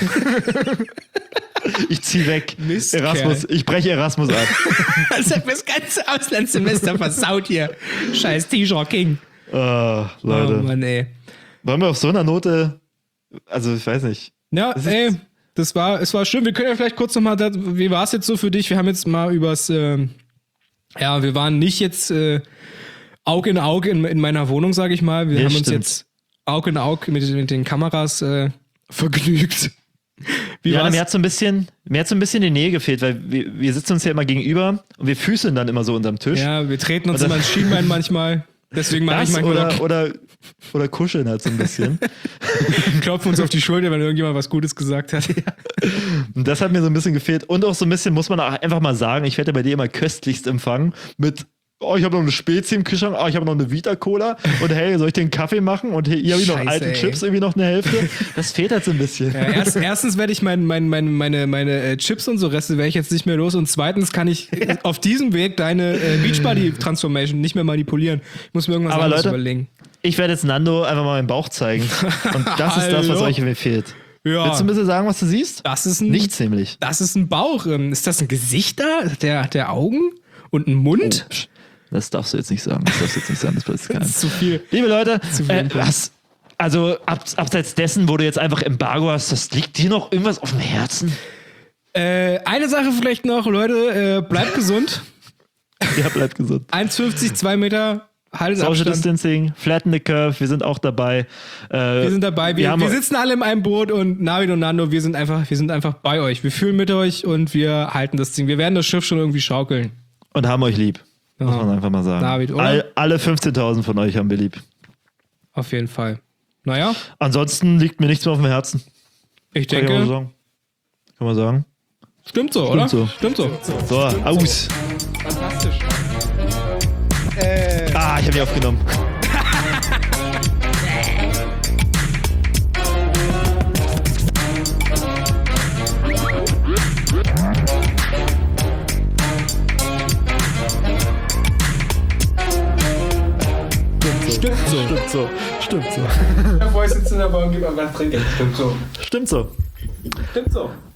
Ich zieh weg. Erasmus, ich breche Erasmus ab. Das hat mir das ganze Auslandssemester versaut hier. Scheiß T-Shirt King. Oh, Leute. Oh Mann, ey. Wollen wir auf so einer Note, also ich weiß nicht. Ja, ey, es war schön. Wir können ja vielleicht kurz nochmal, wie war es jetzt so für dich? Wir haben jetzt mal übers, wir waren nicht jetzt Aug in Aug in meiner Wohnung, sage ich mal. Wir haben uns jetzt Aug in Aug mit den Kameras vergnügt. Mir hat so ein bisschen die Nähe gefehlt, weil wir sitzen uns ja immer gegenüber und wir füßeln dann immer so unterm Tisch. Ja, wir treten uns immer ins Schienbein manchmal. Deswegen mache ich manchmal oder kuscheln halt so ein bisschen. Klopfen uns auf die Schulter, wenn irgendjemand was Gutes gesagt hat. Und das hat mir so ein bisschen gefehlt. Und auch so ein bisschen, muss man auch einfach mal sagen, ich werde bei dir immer köstlichst empfangen mit, ich habe noch eine Spezi im Kühlschrank, ich habe noch eine Vita-Cola und hey, soll ich dir einen Kaffee machen? Und hier habe ich noch alte Chips, irgendwie noch eine Hälfte. Das fehlt halt so ein bisschen. Ja, erstens werde ich meine Chips und so Reste werde ich jetzt nicht mehr los und zweitens kann ich auf diesem Weg deine Beachbody-Transformation nicht mehr manipulieren. Ich muss mir irgendwas anderes überlegen. Ich werde jetzt Nando einfach mal meinen Bauch zeigen. Und das ist das, was euch fehlt. Ja. Willst du ein bisschen sagen, was du siehst? Nichts nämlich. Das ist ein Bauch. Ist das ein Gesicht da? Hat der Augen und einen Mund? Oh, das darfst du jetzt nicht sagen. Das ist zu viel. Liebe Leute, abseits dessen, wo du jetzt einfach Embargo hast, das liegt dir noch irgendwas auf dem Herzen? Eine Sache vielleicht noch, Leute, bleibt gesund. Ja, bleibt gesund. 1,50, 2 Meter. Social Distancing, flatten the curve, wir sind auch dabei. Wir sind dabei, wir sitzen alle in einem Boot und Navid und Nando, wir sind einfach bei euch. Wir fühlen mit euch und wir halten das Ding. Wir werden das Schiff schon irgendwie schaukeln. Und haben euch lieb, muss man einfach mal sagen. Navid, oder? Alle 15.000 von euch haben wir lieb. Auf jeden Fall. Naja. Ansonsten liegt mir nichts mehr auf dem Herzen. Ich denke. Kann man sagen. Stimmt so, oder? Stimmt so. So, aus. Fantastisch. Ich habe die aufgenommen. Stimmt so. Bevor ich sitze in der Bahn, gib mal was trinken. Stimmt so. Stimmt so.